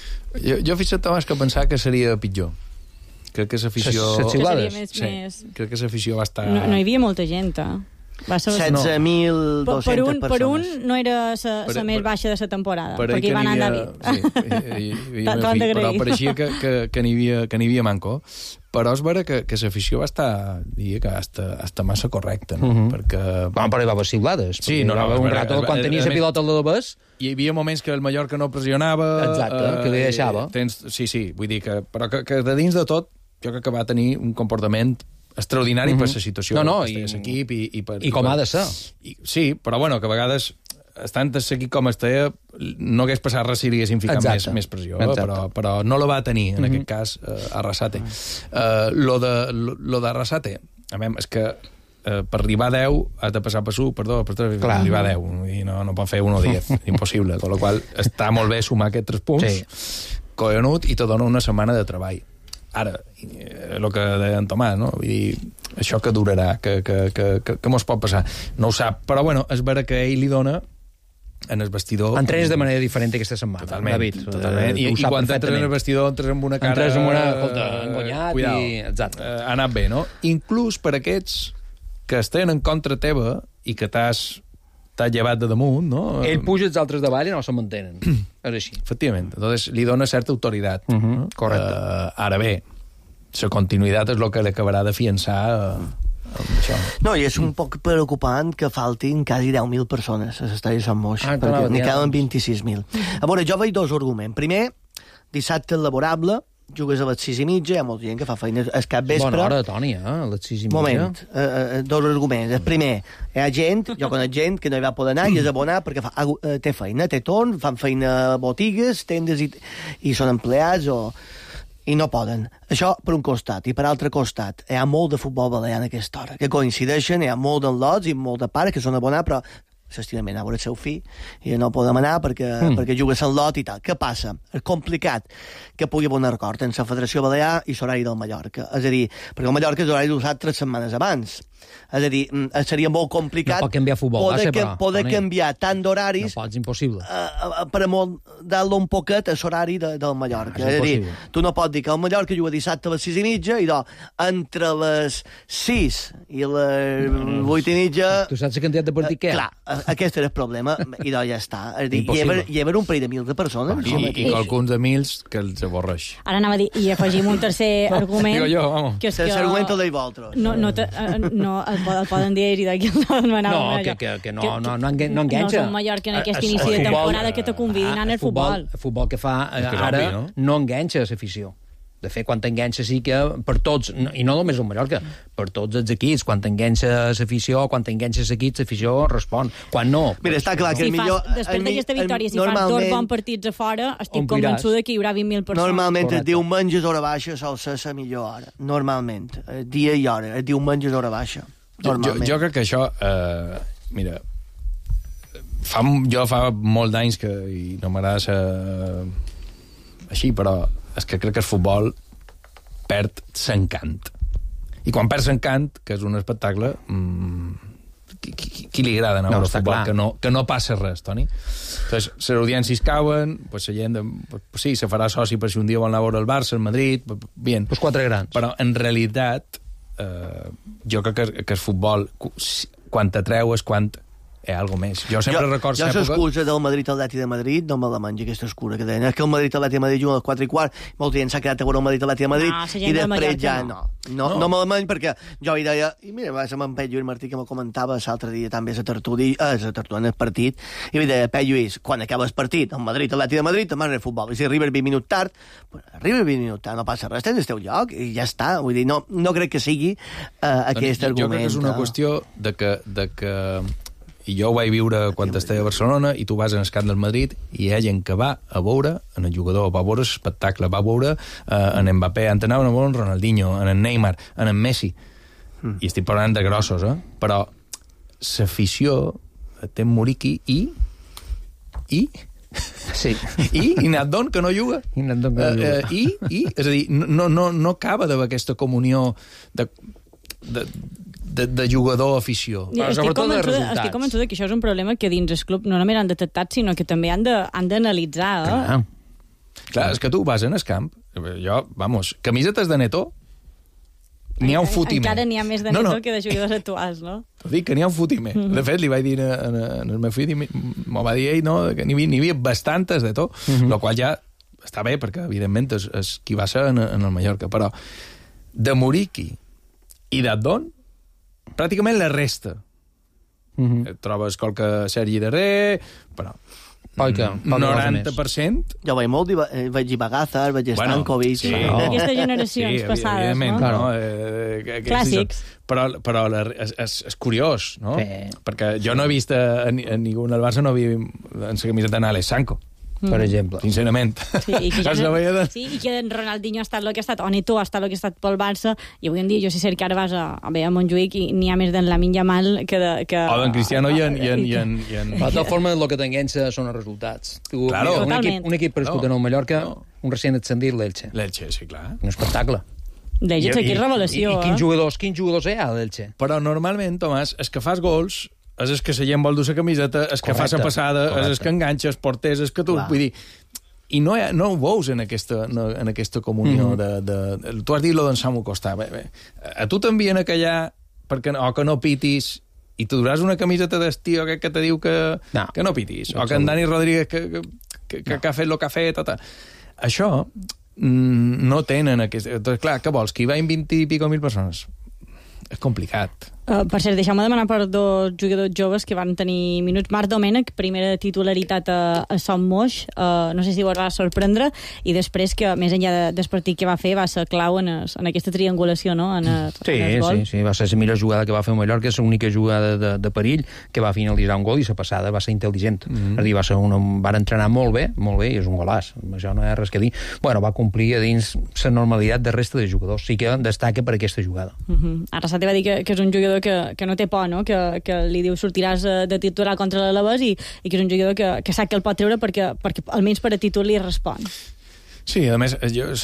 Jo, jo fins i tot que pensava que seria pitjor. Crec que l'afició... Que seria més, sí. més... Crec que l'afició va estar... No, no hi havia molta gent, eh? setze mil dos-centes persones. Per un no era la més baixa de la temporada, per perquè hi va anar en David. Sí, i, i, i fi, però pareixia que, que, que n'hi havia, que n'hi havia manco. Però és vera que, que l'afició va estar, diria que hasta, hasta massa correcta, no? Uh -huh. Perquè... Vam per arribar a xiulades. Sí, no, no, no, un rato, quan tenies la pilota al revés... Hi havia moments que el Mallorca no pressionava... Exacte, eh, que li deixava. Tens, sí, sí, vull dir que... Però que, que de dins de tot, jo crec que va tenir un comportament extraordinari uh -huh. per la situació no, no, que i, l'equip i, i, per, i com per, ha de ser. I, sí, però bueno, que a vegades estant l'equip com estaia no hagués passat res si li haguessin ficat més, més pressió, però, però no la va tenir en uh -huh. aquest cas uh, Arrasate. Uh, lo de, lo, lo de Arrasate, a veure, és que Uh, per arribar a deu has de passar per su, perdó, per arribar a deu, i no, no pot fer un o diez, impossible, amb la qual està molt bé sumar aquests tres punts, sí. Collonut, i te dona una setmana de treball. Ara, el que deia en Tomàs, no? Vull dir, això que durarà, que, que, que, que, que mos pot passar, no ho sap, però bueno, és vera que ell li dona en el vestidor... Entrenes de manera diferent aquesta setmana, totalment, David. Totalment, i, i quan entres en el vestidor entres amb una cara... Entres amb una, escolta, engonyat cuidao, i... Exacte. Uh, ha anat bé, no? Inclús per aquests que estan en contra teva i que t'has t'has llevat de damunt, no? Ell puja els altres davall i no se mantenen. És així. Efectivament. Entonces, li dona certa autoritat. Uh -huh. No? Correcte. Uh, ara bé, la continuïtat és el que l'acabarà de fiançar uh, amb això. No, i és un poc preocupant que faltin quasi deu mil persones a l'estadi de Sant Moix, ah, perquè n'hi queden vint-i-sis mil. A veure, jo veig dos arguments. Primer, dissabte laborable, jugues a les sis i mitja, hi ha molta gent que fa feina al cap vespre. Bona hora, Toni, eh? A les sis i mitja. Moment, uh, uh, dos arguments. El primer, hi ha gent, jo conec gent que no hi va poder anar i és abonat perquè fa, uh, té feina, té torn, fan feina a botigues, tendes i, i són empleats o... i no poden. Això per un costat. I per altre costat, hi ha molt de futbol balear en aquesta hora, que coincideixen, hi ha molt d'enlots i molt de pares que són abonats, però s'estimen a veure el seu fill i no podem anar perquè, mm. perquè juga a Sant Lot i tal. Què passa? És complicat que pugui haver un acord en la Federació Balear i l'horari del Mallorca. És a dir, perquè el Mallorca és l'horari usat tres setmanes abans. És a dir, seria molt complicat no pot canviar futbol, poder, base, que, però, poder Toni, canviar tant d'horaris no pots, impossible. Uh, per amoldar-lo un poquet a l'horari de, del Mallorca. No, és, és a dir, impossible. tu no pots dir que el Mallorca juga dissabte a les sis i mitja i do, entre les sis i les vuit i mitja... Tu saps la quantitat de partit que hi ha? Clar, aquest era el problema i do, ja està. És a dir, hi ha, hi ha un parell de mils de persones. I, i, i qualcuns de mils que els avorreix. Ara anava a dir, i afegim un tercer argument... Digo jo, vamos. Que és que... Tercer argument el deia vosaltres. No, no, te, no el, el poden dir i d'aquí no no, que, que, que no, no, no, engan, no enganxa. No som Mallorca en aquest inici de temporada que te convidin a anar al futbol. El futbol que fa eh, que ara obvi, no? no enganxa l'afició. De fet, quan t'enganxa sí que per tots, i no només el Mallorca, per tots els equips, quan t'enganxa l'afició, quan t'enganxa l'equip, l'afició respon. Quan no... Mira, està clar que si el millor... Fas, després d'aquesta victòria, si fas dos bons partits a fora, estic convençuda que hi haurà vint mil persones. Normalment el diumenge hora baixa sol ser la millor hora. Normalment. El dia i hora. El diumenge hora baixa. Jo, jo, jo crec que això... Eh, mira, fa, jo fa molt d'anys que i no m'agrada ser així, però és que crec que el futbol perd l'encant. I quan perd l'encant, que és un espectacle, mmm, qui, qui, qui li agrada anar a veure no, futbol? Que no, que no passa res, Toni. Entonces, les audiències cauen, pues, la gent, pues, sí, se farà soci per si un dia vol anar a veure el Barça, el Madrid, bien. Pues quatre grans. Però, en realitat, eh, jo crec que, que el futbol, quan t'atreu és quan hi ha alguna més. Jo sempre jo, recordo jo l'època... l'excusa del Madrid-Atleti de Madrid no me la menja, aquesta excura que deien. És que el Madrid-Atleti de Madrid juga a les quatre i quart, molta gent s'ha quedat a veure el Madrid-Atleti de Madrid no, i després ja no. No. No, no. no me la menja perquè jo hi deia, i mira, va ser amb en Pep Lluís Martí que me comentava l'altre dia també a la tertúlia, eh, a la tertúlia en el partit, i li deia, Pep Lluís, quan acaba el partit, el Madrid-Atleti de Madrid, te'n vas al futbol. I si arribes vint minuts tard, pues, arribes vint minuts tard, no passa res, tens el teu lloc i ja està. Vull dir, no, no crec que sigui uh, aquest jo, argument. Jo crec que és una qüestió de que, de que i jo ho vaig viure quan estava a Barcelona i tu vas en el camp del Madrid i hi ha gent que va a veure en el jugador, va veure l'espectacle, va veure eh, en Mbappé, anaven a veure en Ronaldinho, en en Neymar, en en Messi, mm. i estic parlant de grossos, eh? Però l'afició Tem Muriqui i... I? Sí. I, i Nadon, que no juga. I Nadon, que no juga. Uh, uh, I, i, és a dir, no, no, no acaba d'haver aquesta comunió de, de, de, de jugador-afició. Estic convençuda, estic convençuda que això és un problema que dins el club no només han detectat, sinó que també han de, han d'analitzar. Eh? Clar. Clar, és que tu vas en el camp, jo, vamos, camisetes de Neto, n'hi ha un fotimer. Encara n'hi ha més de no, Neto no. que de jugadors actuals, no? T'ho dic, que n'hi ha un fotimer. Mm -hmm. De fet, li vaig dir en, en el meu fill, m'ho va dir ell, no, que n'hi havia, n'hi havia bastantes de tot, mm -hmm. el qual ja està bé, perquè, evidentment, és, és qui va ser en, en el Mallorca, però de Muriqui i d'Adon, pràcticament la resta. Mm -hmm. Trobes qualque Sergi darrer, però... Poica, noranta per cent. Jo vaig molt, vaig dir Bagazas, vaig dir bueno, Stankovic. Sí. No. D'aquestes generacions sí, passades, no? no? Eh, Clàssics. Però, però la, és, és, és curiós, no? Sí. Perquè jo no he vist a, a, a ningú al Barça, no havia en la camiseta d'Alex Sanko. Mm. Per exemple. Sincerament. Sí, i que, ja no, de... sí, i que en Ronaldinho ha estat el que ha estat, o Neto ha estat el que ha estat pel Barça, i avui en dia jo sé ser que ara vas a, a, a Montjuïc i n'hi ha més d'en Lamine Yamal que de... Que, o d'en Cristiano i en... I en, i en, i en... De tota forma, el que t'enganxa són els resultats. Tu, claro. un, equip, un equip prescut no, en el Mallorca, no. un recent ascendit, l'Elche. L'Elche, sí, clar. Un espectacle. L'Elche, aquí és revelació. I, i, i quins, jugadors, quins jugadors hi ha a l'Elche? Però normalment, Tomàs, és que fas gols, és el que la gent vol dur la camiseta, és que fa la passada, és el que enganxa, els porters, és que tu... Clar. Vull dir, i no, ha, no ho veus en aquesta, no, en aquesta comunió. Mm -hmm. de, de, tu has dit lo d'en Samu Costa. Bé, bé. A tu t'envien a callar perquè, o que no pitis, i tu duràs una camiseta d'estiu que, que te diu que no, que no pitis, no, o que en Dani Rodríguez que, que, que, que, no. que ha fet el que ha fet. Tot. Això mm, no tenen aquest... Doncs, clar, què vols? Que hi va en vint i pico mil persones? És complicat. Uh, per cert, deixeu-me demanar per dos jugadors joves que van tenir minuts. Marc Domènech, primera titularitat a, a Som Moix, uh, no sé si ho va sorprendre, i després que, més enllà de, del partit que va fer, va ser clau en, es, en aquesta triangulació, no? En el, sí, en el gol. sí, sí, va ser la millor jugada que va fer el Mallorca, és l'única jugada de, de perill que va finalitzar un gol, i la passada va ser intel·ligent. Mm -hmm. És a dir, va ser una, van entrenar molt bé, molt bé, i és un golàs. Això no hi ha res que dir. Bueno, va complir a dins la normalitat de resta de jugadors. Sí que destaca per aquesta jugada. Mm -hmm. Ara Sate va dir que, que és un jugador que, que no té por, no? Que, que li diu sortiràs de titular contra l'Alavés i, i que és un jugador que, que sap que el pot treure perquè, perquè almenys per a títol li respon. Sí, a més,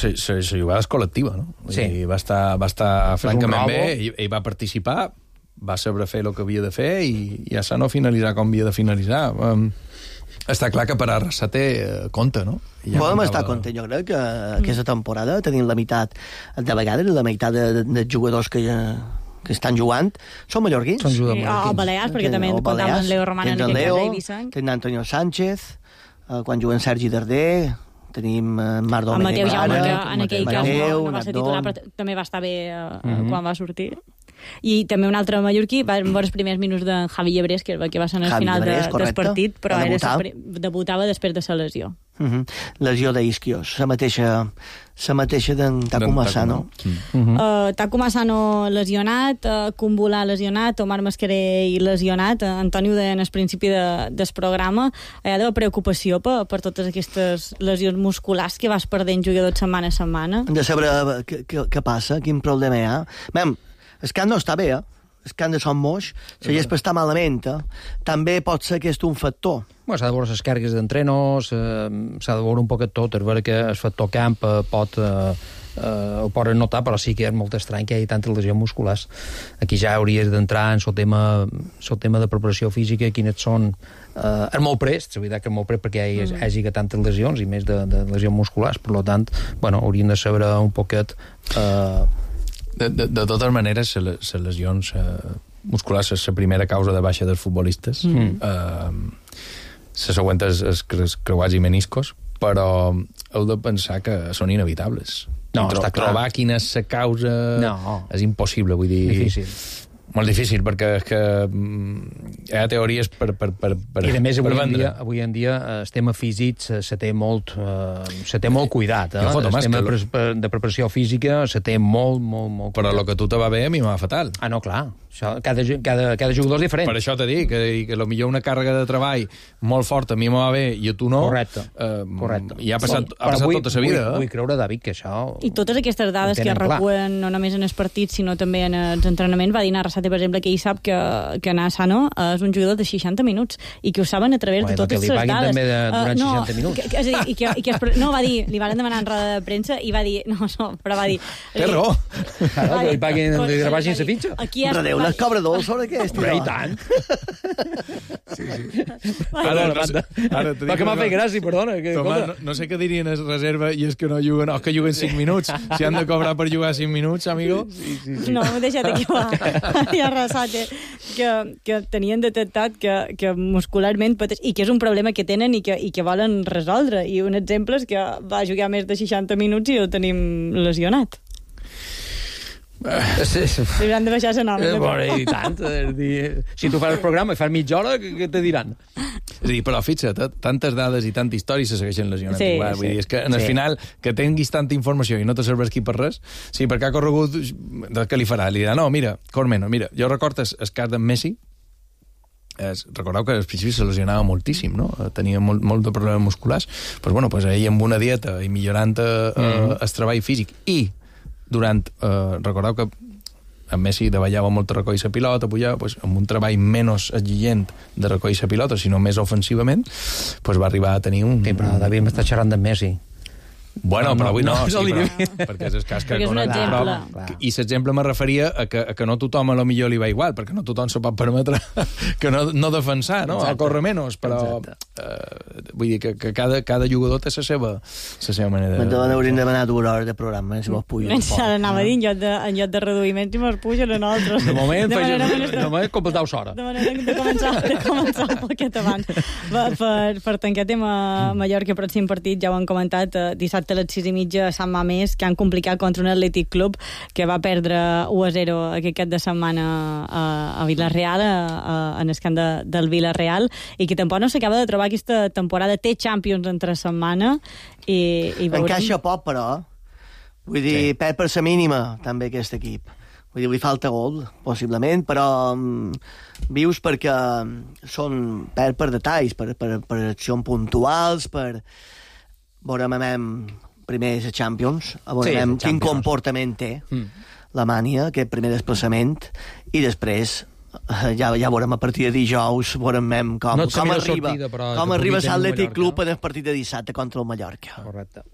la jugada és col·lectiva, no? Sí. I va estar, va estar francament bé, i, i va participar, va saber fer el que havia de fer i ja s'ha no finalitzar com havia de finalitzar. Um, està clar que per a Arrasate compta, no? Ja podem estar compte, jo crec que aquesta temporada tenim la meitat, de vegades, la meitat de, de jugadors que ja que estan jugant, són mallorquins. Són sí, o Balears, perquè també comptàvem amb Leo Roman en aquest Leo, Davidson. Tenim Antonio Sánchez, eh, quan juguen Sergi Darder, tenim eh, Marc Domènech. Mateu Jaume, que en aquell cas no, no va ser titular, però també va estar bé eh, mm -hmm. quan va sortir. I també un altre mallorquí, va veure els primers minuts de Javi Llebrés, que va ser en el Javi final Llebrés, de, del partit, però era, debutava després de la lesió. Uh -huh. Lesió d'Isquios, la mateixa, la mateixa d'en Taku Massano. Uh -huh. uh, Taku Massano lesionat, uh, Kumbula lesionat, Omar Mascarell lesionat, uh, Antoni ho deia en el principi de, del programa, hi ha de preocupació per, per totes aquestes lesions musculars que vas perdent jugadors setmana a setmana. Hem de saber què, què, què passa, quin problema hi ha. Mem, el camp no està bé, eh? El camp de Som Moix, la gespa està malament, eh? També pot ser aquest un factor. Bueno, s'ha de veure les càrregues d'entrenos, eh, s'ha de veure un poquet tot, és veure que el factor camp eh, pot, eh, eh, ho poden notar, però sí que és molt estrany que hi hagi tantes lesions musculars. Aquí ja hauries d'entrar en el tema, el tema de preparació física, quines són... Eh, és molt prest, és veritat que és molt prest perquè hi hagi, mm. hagi tantes lesions, i més de, de lesions musculars, per tant, bueno, hauríem de saber un poquet... Eh, de, de, de totes maneres, les lesions eh, musculars és la primera causa de baixa dels futbolistes. Mm. Eh, la següent és, és creuats i meniscos, però heu de pensar que són inevitables. No, tro està clar. Trobar quina és la causa no. és impossible, vull dir... Difícil. Molt difícil, perquè és que hi ha teories per, per, per, per I a més, per avui en, dia, avui en dia el tema físic se té molt, eh, se té molt cuidat. Eh? Jo, el tema de, de preparació física se té molt, molt, molt cuidat. Però el que tu te va bé, a mi m'ha fatal. Ah, no, clar. Això, cada, cada, cada jugador és diferent. Per això t'he dit, que, que potser una càrrega de treball molt forta a mi m'ho va bé i a tu no. Correcte. Eh, Correcte. I ha passat, sí. ha passat vull, tota la vida. Vull, vull creure, David, que això... I totes aquestes dades que es recullen no només en els partits, sinó també en els entrenaments. Va dir Arrasate, per exemple, que ell sap que, que Nassano és un jugador de seixanta minuts i que ho saben a través bueno, de totes les dades. Que li paguin també de, durant uh, no, seixanta minuts. Que, que, és a dir, i que, i que es, no, va dir, li van demanar en roda de premsa i va dir, no, no, però va dir... Té raó. Claro, que li paguin, li rebagin la fitxa. Aquí es... Redeu les cobradors sobre aquest. Però i tant. Sí, sí. Ara, no sé, ara va que m'ha fet gràcia, perdona. Que, Tomà, no, no sé què dirien es reserva i és que no juguen, o que juguen cinc minuts. Si han de cobrar per jugar cinc minuts, amigo... Sí, sí, sí. No, m'he deixat aquí i Arrasate, que, que tenien detectat que, que muscularment pateix, i que és un problema que tenen i que, i que volen resoldre. I un exemple és que va jugar més de seixanta minuts i el tenim lesionat. Sí, sí. Li hauran de baixar la nòmina. Eh, bueno, i tant. Dir, si tu fas el programa i fas mitja hora, què te diran? És a dir, però fixa't, tantes dades i tanta història se segueixen lesionant sí, igual. Vull sí. dir, és que en el sí. final que tinguis tanta informació i no te serveix per res, sí, perquè ha corregut, què li farà? Li dirà, no, mira, Cormeno, mira, jo recordo el cas d'en Messi, es, recordeu que al principi se lesionava moltíssim, no? Tenia molt, molt de problemes musculars, però bueno, pues ell amb una dieta i millorant eh, mm. el treball físic i durant, eh, recordeu que en Messi davallava molt de recollir la pilota, pujava, pues, amb un treball menys exigent de recollir la pilota, sinó més ofensivament, pues, va arribar a tenir un... Sí, però David m'està xerrant d'en Messi. Bueno, no, però avui no, no, sí, no però, perquè és el cas que... Perquè és un exemple. Però, i l'exemple me referia a que, a que no tothom a lo millor li va igual, perquè no tothom se pot permetre que no, no defensar, no? Exacte. A córrer menys, però eh, vull dir que, que cada, cada jugador té la seva, la seva manera. Me n'hauríem demanat dues hores de programa, si vos pujo. Ara anava a dir, en lloc de, en lloc de reduïment, si mos pugen a nosaltres. De moment, de manera, de, de moment completau s'hora. De manera de començar, de començar un poquet abans. Per, per, per tancar tema Mallorca, pròxim partit, ja ho han comentat, eh, dissabte a les sis i mitja a Sant Mamés, que han complicat contra un Atlètic Club que va perdre u a zero aquest cap de setmana a, a Vila-real, a, a, en el camp de, del Vila-real, i que tampoc no s'acaba de trobar aquesta temporada. Té Champions entre setmana i, i veurem... Encaixa poc, però. Vull dir, sí. Perd per la mínima, també, aquest equip. Vull dir, li falta gol, possiblement, però um, vius perquè són perd per detalls, per, per, per accions puntuals, per... Veurem, primer és a Champions, veurem sí, quin comportament té mm. la Mània, aquest primer desplaçament, i després ja, ja veurem a partir de dijous veurem com, no com arriba sortida, com arriba l'Atlètic Club en el partit de dissabte contra el Mallorca. Correcte.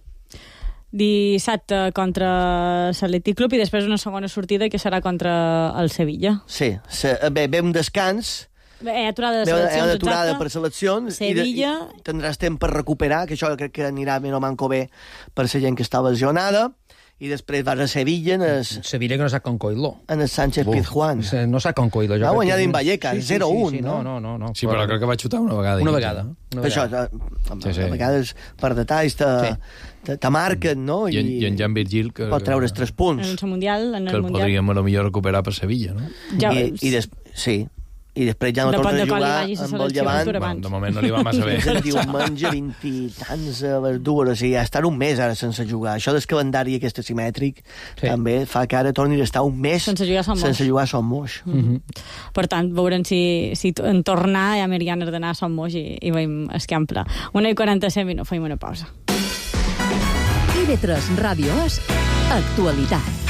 Dissabte contra l'Atlètic Club i després una segona sortida que serà contra el Sevilla. Sí, bé, ve un descans. Bé, hi ha aturada de seleccions, exacte. aturada per seleccions. Sevilla... I, de, i tindràs temps per recuperar, que això crec que anirà més o manco bé per la gent que està lesionada. I després vas a Sevilla... En el... Sevilla que no sap com Coelho. En el Sánchez Pizjuán. No sap com Coelho. Va guanyar d'en Vallecas, sí, sí, zero a un, sí, sí, no? No, no, no. Sí, però crec que va xutar una vegada. Una vegada. Una per vegada. això, a, sí, sí. a vegades per detalls te, sí. te, te marquen, no? I, I, i en Jan Virgil... Que, pot treure els tres punts. En el Mundial. En el que el mundial. podríem potser recuperar per Sevilla, no? Ja, I, i des, sí. I després ja no torna a jugar amb el Llevant. Bueno, de moment no li va massa bé. El diumenge, vint i tants a les dues, o sigui, ja estar un mes ara sense jugar. Això del calendari aquest asimètric sí. també fa que ara torni a estar un mes sense jugar a sense jugar a Son Moix. Mm -hmm. Per tant, veurem si, si en tornar hi ha més ganes d'anar a Son Moix i, i veiem el cample. una i quaranta-set minuts, fem una pausa. I de tres Ràdio és actualitat.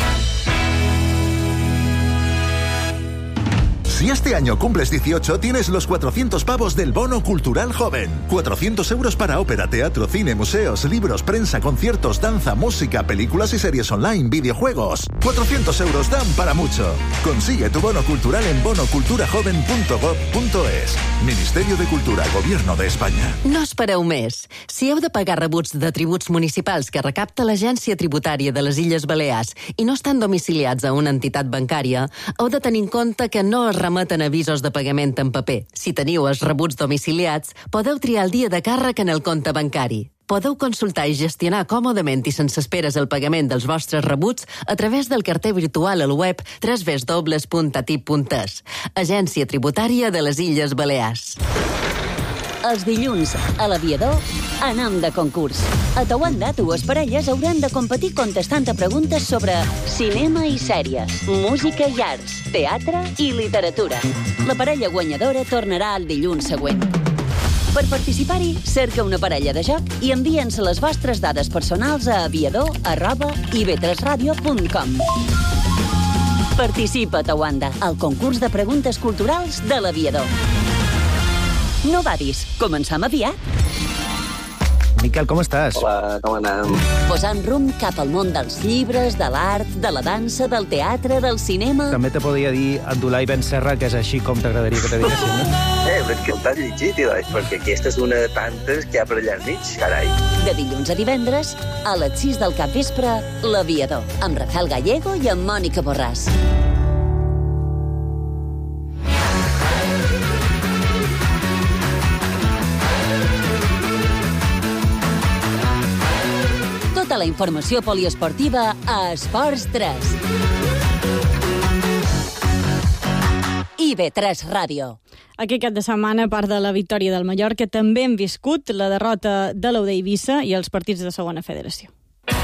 Si este año cumples dieciocho, tienes los cuatrocientos pavos del Bono Cultural Joven. cuatrocientos euros para ópera, teatro, cine, museos, libros, prensa, conciertos, danza, música, películas y series online, videojuegos. cuatrocientos euros dan para mucho. Consigue tu bono cultural en bono cultura joven punto gov punto es. Ministerio de Cultura, Gobierno de España. No espereu més. Si heu de pagar rebuts de tributs municipals que recapta l'Agència Tributària de les Illes Balears i no estan domiciliats a una entitat bancària, heu de tenir en compte que no es remeten avisos de pagament en paper. Si teniu els rebuts domiciliats, podeu triar el dia de càrrec en el compte bancari. Podeu consultar i gestionar còmodament i sense esperes el pagament dels vostres rebuts a través del carter virtual al web w w w punt a t i p punt e s. Agència Tributària de les Illes Balears. Els dilluns, a l'Aviador, Anam de concurs. A Tawanda, dues parelles hauran de competir contestant a preguntes sobre cinema i sèries, música i arts, teatre i literatura. La parella guanyadora tornarà el dilluns següent. Per participar-hi, cerca una parella de joc i envia'ns les vostres dades personals a aviador arroba i be tres radio punt com. Participa a Tawanda, al concurs de preguntes culturals de l'Aviador. No badis, començam aviat. Miquel, com estàs? Hola, com anem? Posant rumb cap al món dels llibres, de l'art, de la dansa, del teatre, del cinema... També te podria dir Abdulai Ben Serra, que és així com t'agradaria que te diguessin, no? Eh, però és que t'has llegit, doncs, perquè aquesta és una de tantes que hi ha per allà al mig, carai. De dilluns a divendres, a les sis del capvespre, l'Aviador, amb Rafael Gallego i amb Mònica Borràs. Tota la informació poliesportiva a Esports tres. i be tres Ràdio. Aquest cap de setmana, a part de la victòria del Mallorca, també hem viscut la derrota de l'U D Eivissa i els partits de segona federació.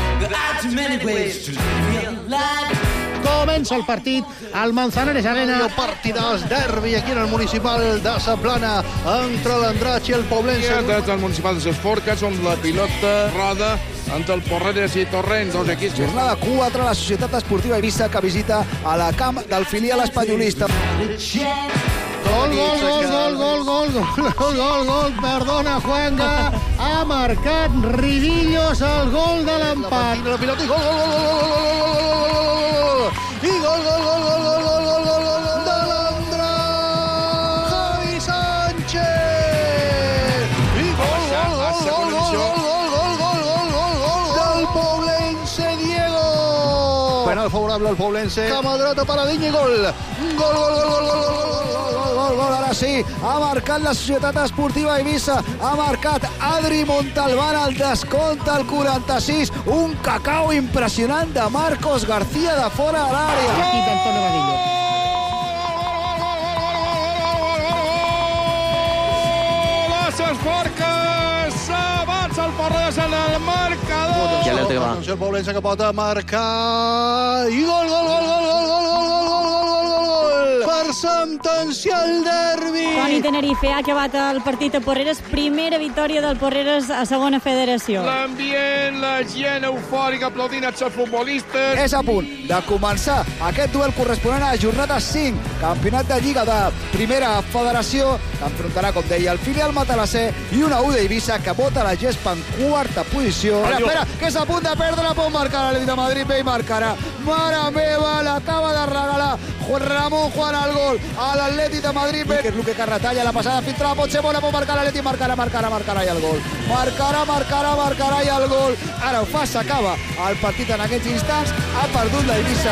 Comença el partit al Manzanares Arena. Partidàs, derbi aquí en el municipal de Sa Plana entre l'Andratx i el Poblense. Des del municipal de Ses Forques, on la pilota roda entre el Porreres i Torrent, dos equips. Jornada quatre, la Societat Esportiva Eivissa, que visita a la camp del filial espanyolista. Gol, gol, gol, gol, gol, gol, gol, gol, gol, gol, perdona, Juanga, ha marcat Ridillos el gol de l'empat. La pilota i gol, gol, gol, gol, i gol, gol, gol, gol, gol, gol, gol, gol, gol, de l'Andratx, Javi Sánchez, i gol, gol, gol, gol, gol, gol, gol, gol, gol, del Poblense, Diego. Penal favorable al Poblense. Cama dreta, paradinha i gol. Gol, gol, gol, gol, gol, gol. Gol, gol, ara sí, ha marcat la Societat Esportiva Eivissa, ha marcat Adri Montalbán al descompte al quaranta-sis, un cacao impressionant de Marcos García de fora de l'àrea. Aquí d'Antonio Vadillo. Les Forques s'avança el Porreres en el marcador. Ja l'altre que va. El Poblense que pot marcar i gol, gol, gol, gol, gol, gol, gol, gol, gol, per sentenciar el derbi. Toni Tenerife ha acabat el partit a Porreres, primera victòria del Porreres a segona federació. L'ambient, la gent eufòrica aplaudint els futbolistes. És a punt de començar aquest duel corresponent a la jornada cinc, campionat de Lliga de Primera Federació, que enfrontarà, com deia, el filial matalasser i una U d'Eivissa que bota la gespa en quarta posició. Espera, espera, que és a punt de perdre, pot marcar l'Atlètic de Madrid, bé i marcarà. Mare meva, l'acaba de regalar Ramon Juan al gol a l'Atlètic de Madrid, bé, que és Luque Carratalla, la passada filtrada pot ser bona, pot marcar l'Atlètic, marcarà, marcarà, marcarà i el gol. Marcarà, marcarà, marcarà i el gol. Ara ho fa, s'acaba el partit en aquests instants, ha perdut l'Eivissa.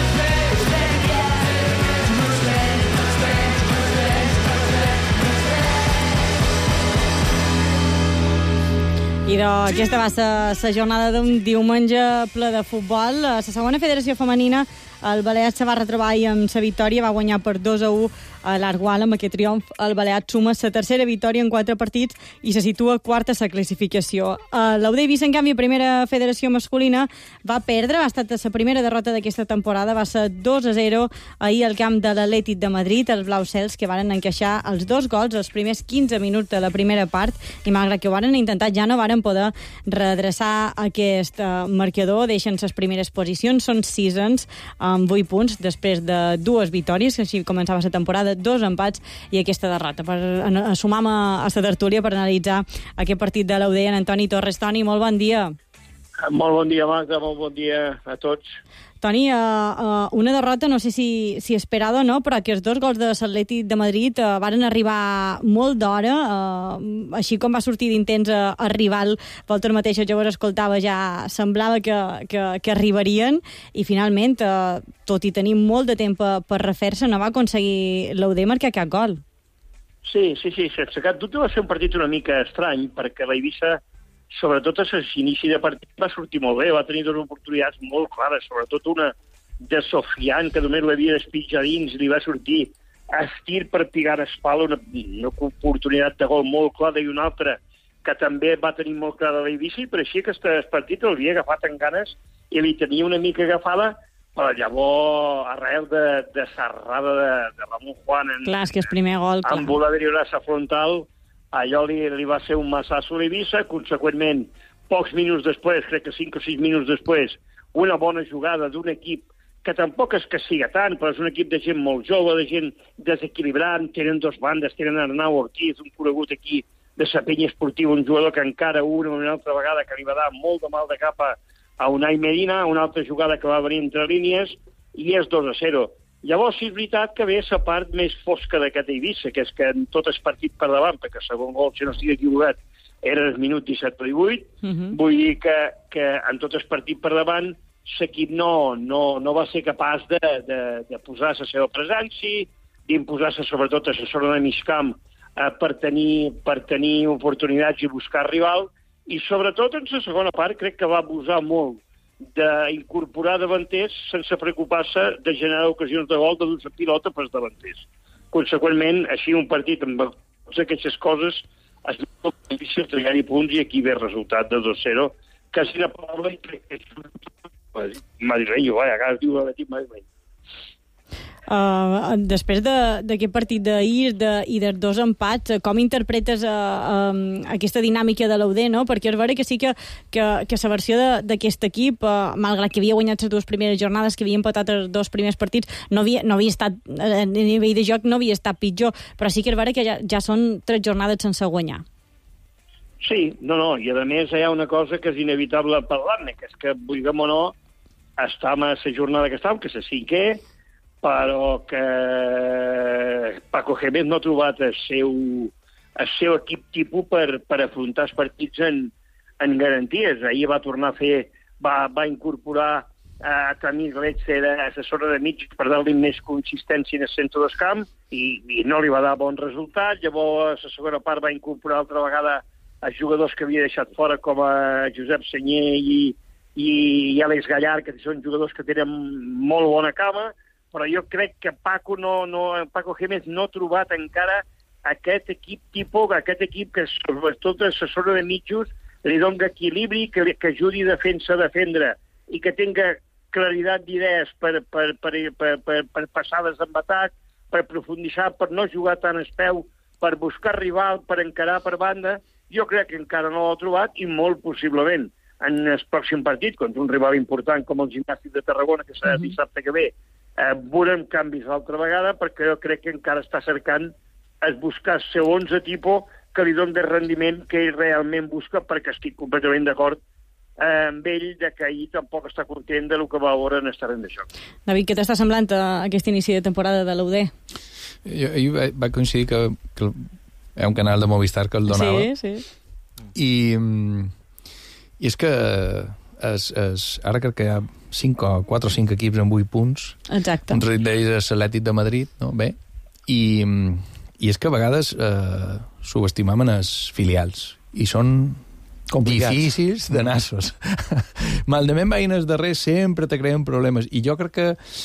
I doncs, aquesta va ser la jornada d'un diumenge ple de futbol. A la segona federació femenina, el Balears se va retrobar amb la victòria, va guanyar per dos a u a l'Argual. Amb aquest triomf, el Balears suma la tercera victòria en quatre partits i se situa quarta a la classificació. L'U D Eivissa, en canvi, primera federació masculina, va perdre, ha estat la primera derrota d'aquesta temporada, va ser dos a zero ahir al camp de l'Atlètic de Madrid, els blaus-cels, que varen encaixar els dos gols els primers quinze minuts de la primera part, i malgrat que ho varen intentar, ja no varen poder redreçar aquest marcador, deixen les primeres posicions, són sisens, amb vuit punts, després de dues victòries, que així començava la temporada, dos empats i aquesta derrota. Per sumar a la tertúlia per analitzar aquest partit de l'U D en Antoni Torres. Toni, molt bon dia. Molt bon dia, Magda, molt bon dia a tots. Toni, uh, uh, una derrota, no sé si, si esperada o no, però aquests dos gols de l'Atlètic de Madrid uh, varen arribar molt d'hora, uh, així com va sortir d'intens uh, el rival, Volter mateixa, jo vos escoltava, ja semblava que, que, que arribarien, i finalment, uh, tot i tenir molt de temps per, per refer-se, no va aconseguir l'U D marcar cap gol. Sí, sí, sí, sense cap dubte va ser un partit una mica estrany, perquè l'Eivissa, sobretot a l'inici de partit, va sortir molt bé, va tenir dues oportunitats molt clares, sobretot una de Sofian, que només l'havia d'espitjar dins, li va sortir a estir per pigar a espala, una, una oportunitat de gol molt clara, i una altra que també va tenir molt clara l'Eivissa, i pareixia que aquest partit l'havia agafat en ganes i li tenia una mica agafada, però llavors, arrel de, de serrada de, de Ramon Juan en, clar, és que és primer gol, clar. amb volar de Llorassa frontal, allò li, li va ser un massasso a l'Eivissa, conseqüentment, pocs minuts després, crec que cinc o sis minuts després, una bona jugada d'un equip que tampoc és que siga tant, però és un equip de gent molt jove, de gent desequilibrant, tenen dos bandes, tenen Arnau Ortiz, un conegut aquí de sa penya esportiva, un jugador que encara una o una altra vegada que li va dar molt de mal de cap a, a Unai Medina, una altra jugada que va venir entre línies, i és dos a zero. Llavors, sí és veritat que ve la part més fosca d'aquest Eivissa, que és que en tot el partit per davant, perquè el segon gol, si no estic equivocat, era el minut disset o divuit, uh-huh. Vull dir que, que en tot el partit per davant l'equip no, no, no va ser capaç de, de, de posar la seva presència, d'imposar-se sobretot a la zona de mig camp eh, per, tenir, per tenir oportunitats i buscar rival, i sobretot en la segona part crec que va abusar molt d'incorporar davanters sense preocupar-se de generar ocasions de gol, de dur la pilota pels davanters. Conseqüentment, així un partit amb totes aquestes coses és molt difícil tregar-hi punts, i aquí ve el resultat de dos a zero, quasi una paraula i crec que és madrileño, vaja, que es diu l'equip madrileny. Uh, després d'aquest partit d'ahir de, i dels dos empats, com interpretes uh, uh, aquesta dinàmica de l'U D, no? Perquè és vera que sí que, que, que la versió d'aquest equip, uh, malgrat que havia guanyat les dues primeres jornades, que havia empatat els dos primers partits, no havia, no havia estat, a nivell de joc no havia estat pitjor, però sí que és vera que ja, ja són tres jornades sense guanyar. Sí, no, no, i a més hi ha una cosa que és inevitable parlar-ne, que és que, vulguem o no, estàvem a la jornada que estàvem, que és la cinquè, però que Paco Gémez no ha trobat el seu, el seu equip tipus per, per afrontar els partits en, en garanties. Ahir va tornar a fer, va, va incorporar a Camil Gletze d'assessora de mig per dar-li més consistència en el centre del camp, i, i no li va dar bon resultat. Llavors, a la segona part va incorporar altra vegada els jugadors que havia deixat fora, com a Josep Senyer i, i, i Àlex Gallard, que són jugadors que tenen molt bona cama, però jo crec que Paco, no, no, Paco Gémez no ha trobat encara aquest equip tipus, aquest equip que sobretot a la zona de mitjos li dona equilibri, que, que ajudi defensa a defendre, i que tinga claritat d'idees per, per, per, per, per, per passades amb atac, per profunditzar, per no jugar tant el peu, per buscar rival, per encarar per banda. Jo crec que encara no l'ha trobat, i molt possiblement en el pròxim partit, contra un rival important com el Gimnàstic de Tarragona, que serà uh-huh. dissabte que ve, eh, veurem canvis l'altra vegada, perquè jo crec que encara està cercant es buscar segons de tipus que li doni de rendiment que ell realment busca, perquè estic completament d'acord eh, amb ell de que ahir tampoc està content del que va veure en el terreny de joc. David, què t'està semblant aquest inici de temporada de l'U D? Jo, jo va coincidir que, que hi ha un canal de Movistar que el donava. Sí, sí. I, i és que es, es, ara crec que hi ha cinc o quatre o cinc equips amb vuit punts. Exacte. Un d'ells és l'Atlètic de Madrid, no? Bé. I, i és que a vegades eh, subestimam els filials. I són complicats, difícils de nassos. Malament veïnes darrer sempre te creen problemes. I jo crec que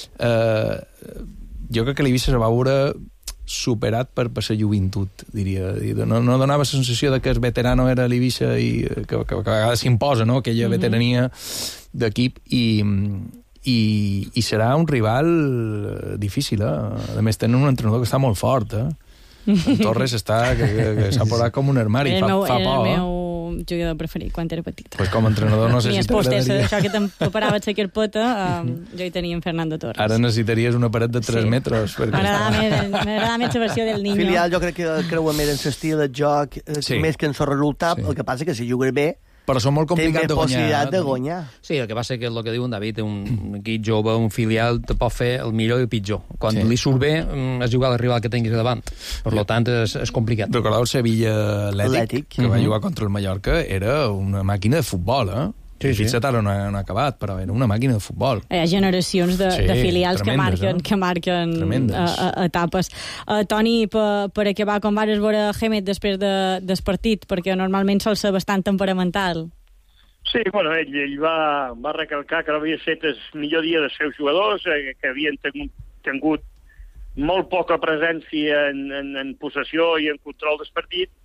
eh, jo crec que l'Eivissa se va veure superat per, per la joventut, diria. No, no donava la sensació de que el veterano era l'Eivissa i que, que, que a vegades s'imposa, no?, aquella mm-hmm. veterania d'equip, i, i, i serà un rival difícil, eh? A més, tenen un entrenador que està molt fort, eh? En Torres està, que, que, que s'ha posat com un armari, fa, meu, fa por. Era el meu jugador preferit quan era petita. Pues com a entrenador no sé ni si t'agradaria. Això que te'n preparava la carpeta, um, jo hi tenia en Fernando Torres. Ara necessitaries una paret de tres sí. metres. M'agradava més, més la versió del Niño. Filial jo crec que creua més en l'estil de joc, sí. més que en el resultat, sí. El que passa que si juga bé, però són molt complicat de guanyar. Té possibilitat de guanyar. Sí, el que passa que el que diu en David, un, un equip jove, un filial, te pot fer el millor i el pitjor. Quan sí. li surt bé, és igual el rival que tinguis davant. Per sí. tant, és, és complicat. Recordeu el Sevilla Atlètic, que va jugar contra el Mallorca, era una màquina de futbol, eh? Sí, sí. Fins ara no ha, no ha acabat, però era una màquina de futbol. Hi ha generacions de, sí, de filials tremendes, que marquen, eh? que marquen a, a, etapes. Uh, Toni, per, per acabar, com vas veure Gémez després de, del partit? Perquè normalment sol ser bastant temperamental. Sí, bueno, ell, ell va, va recalcar que no havia estat el millor dia dels seus jugadors, eh, que havien tingut, tingut molt poca presència en, en, en possessió i en control del partit,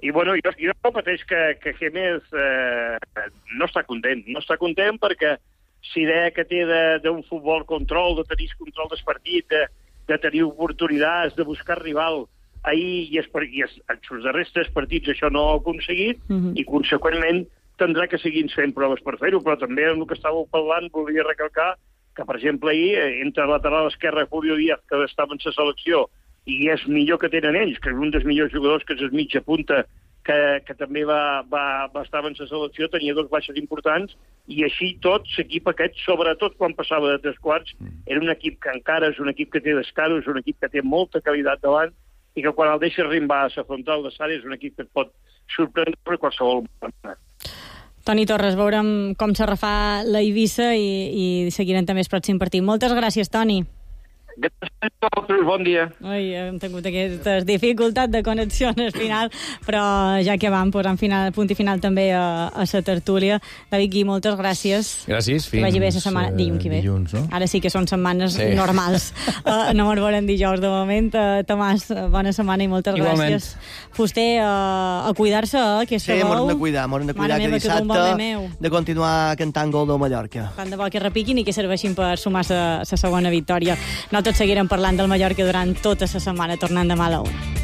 I, bueno, jo, jo pateix que, que Gémez eh, no està content. No està content perquè si idea que té d'un futbol control, de tenir control del partit, de, de tenir oportunitats, de buscar rival, ahir i, es, i es, en els darrers tres partits això no ho ha aconseguit, mm-hmm. i conseqüentment tindrà que seguir fent proves per fer-ho, però també en el que estàveu parlant volia recalcar que, per exemple, ahir, entre lateral esquerra Julio Díaz, que estava en la selecció, i és millor que tenen ells, que és un dels millors jugadors que és el mitja punta, que, que també va, va, va estar en la selecció, tenia dos baixes importants, i així tot, l'equip aquest, sobretot quan passava de tres quarts, era un equip que encara és un equip que té descaro, és un equip que té molta qualitat davant, i que quan el deixa rimbar a la frontal de l'àrea és un equip que et pot sorprendre per qualsevol moment. Toni Torres, veurem com se refà la Eivissa i, i seguirem també el pròxim partit. Moltes gràcies, Toni. Gràcies, bon dia. Ui, hem tingut aquestes dificultats de connexió al final, però ja que vam posar final, punt i final també a, a la tertúlia. David Gui, moltes gràcies. Gràcies, fins que vagi bé la setmana. Dilluns que ve. Dilluns, no? Ara sí que són setmanes sí. normals. uh, no ens veurem dijous de moment. Uh, Tomàs, bona setmana i moltes Igualment. gràcies. Fuster, uh, a cuidar-se, uh, que sí, m'ho hem de cuidar, m'ho hem de cuidar, que dissabte de continuar cantant gol del Mallorca. Tant de bo que repiquin i que serveixin per sumar la segona victòria. Nosaltres seguirem parlant del Mallorca durant tota la setmana, tornant demà a la una.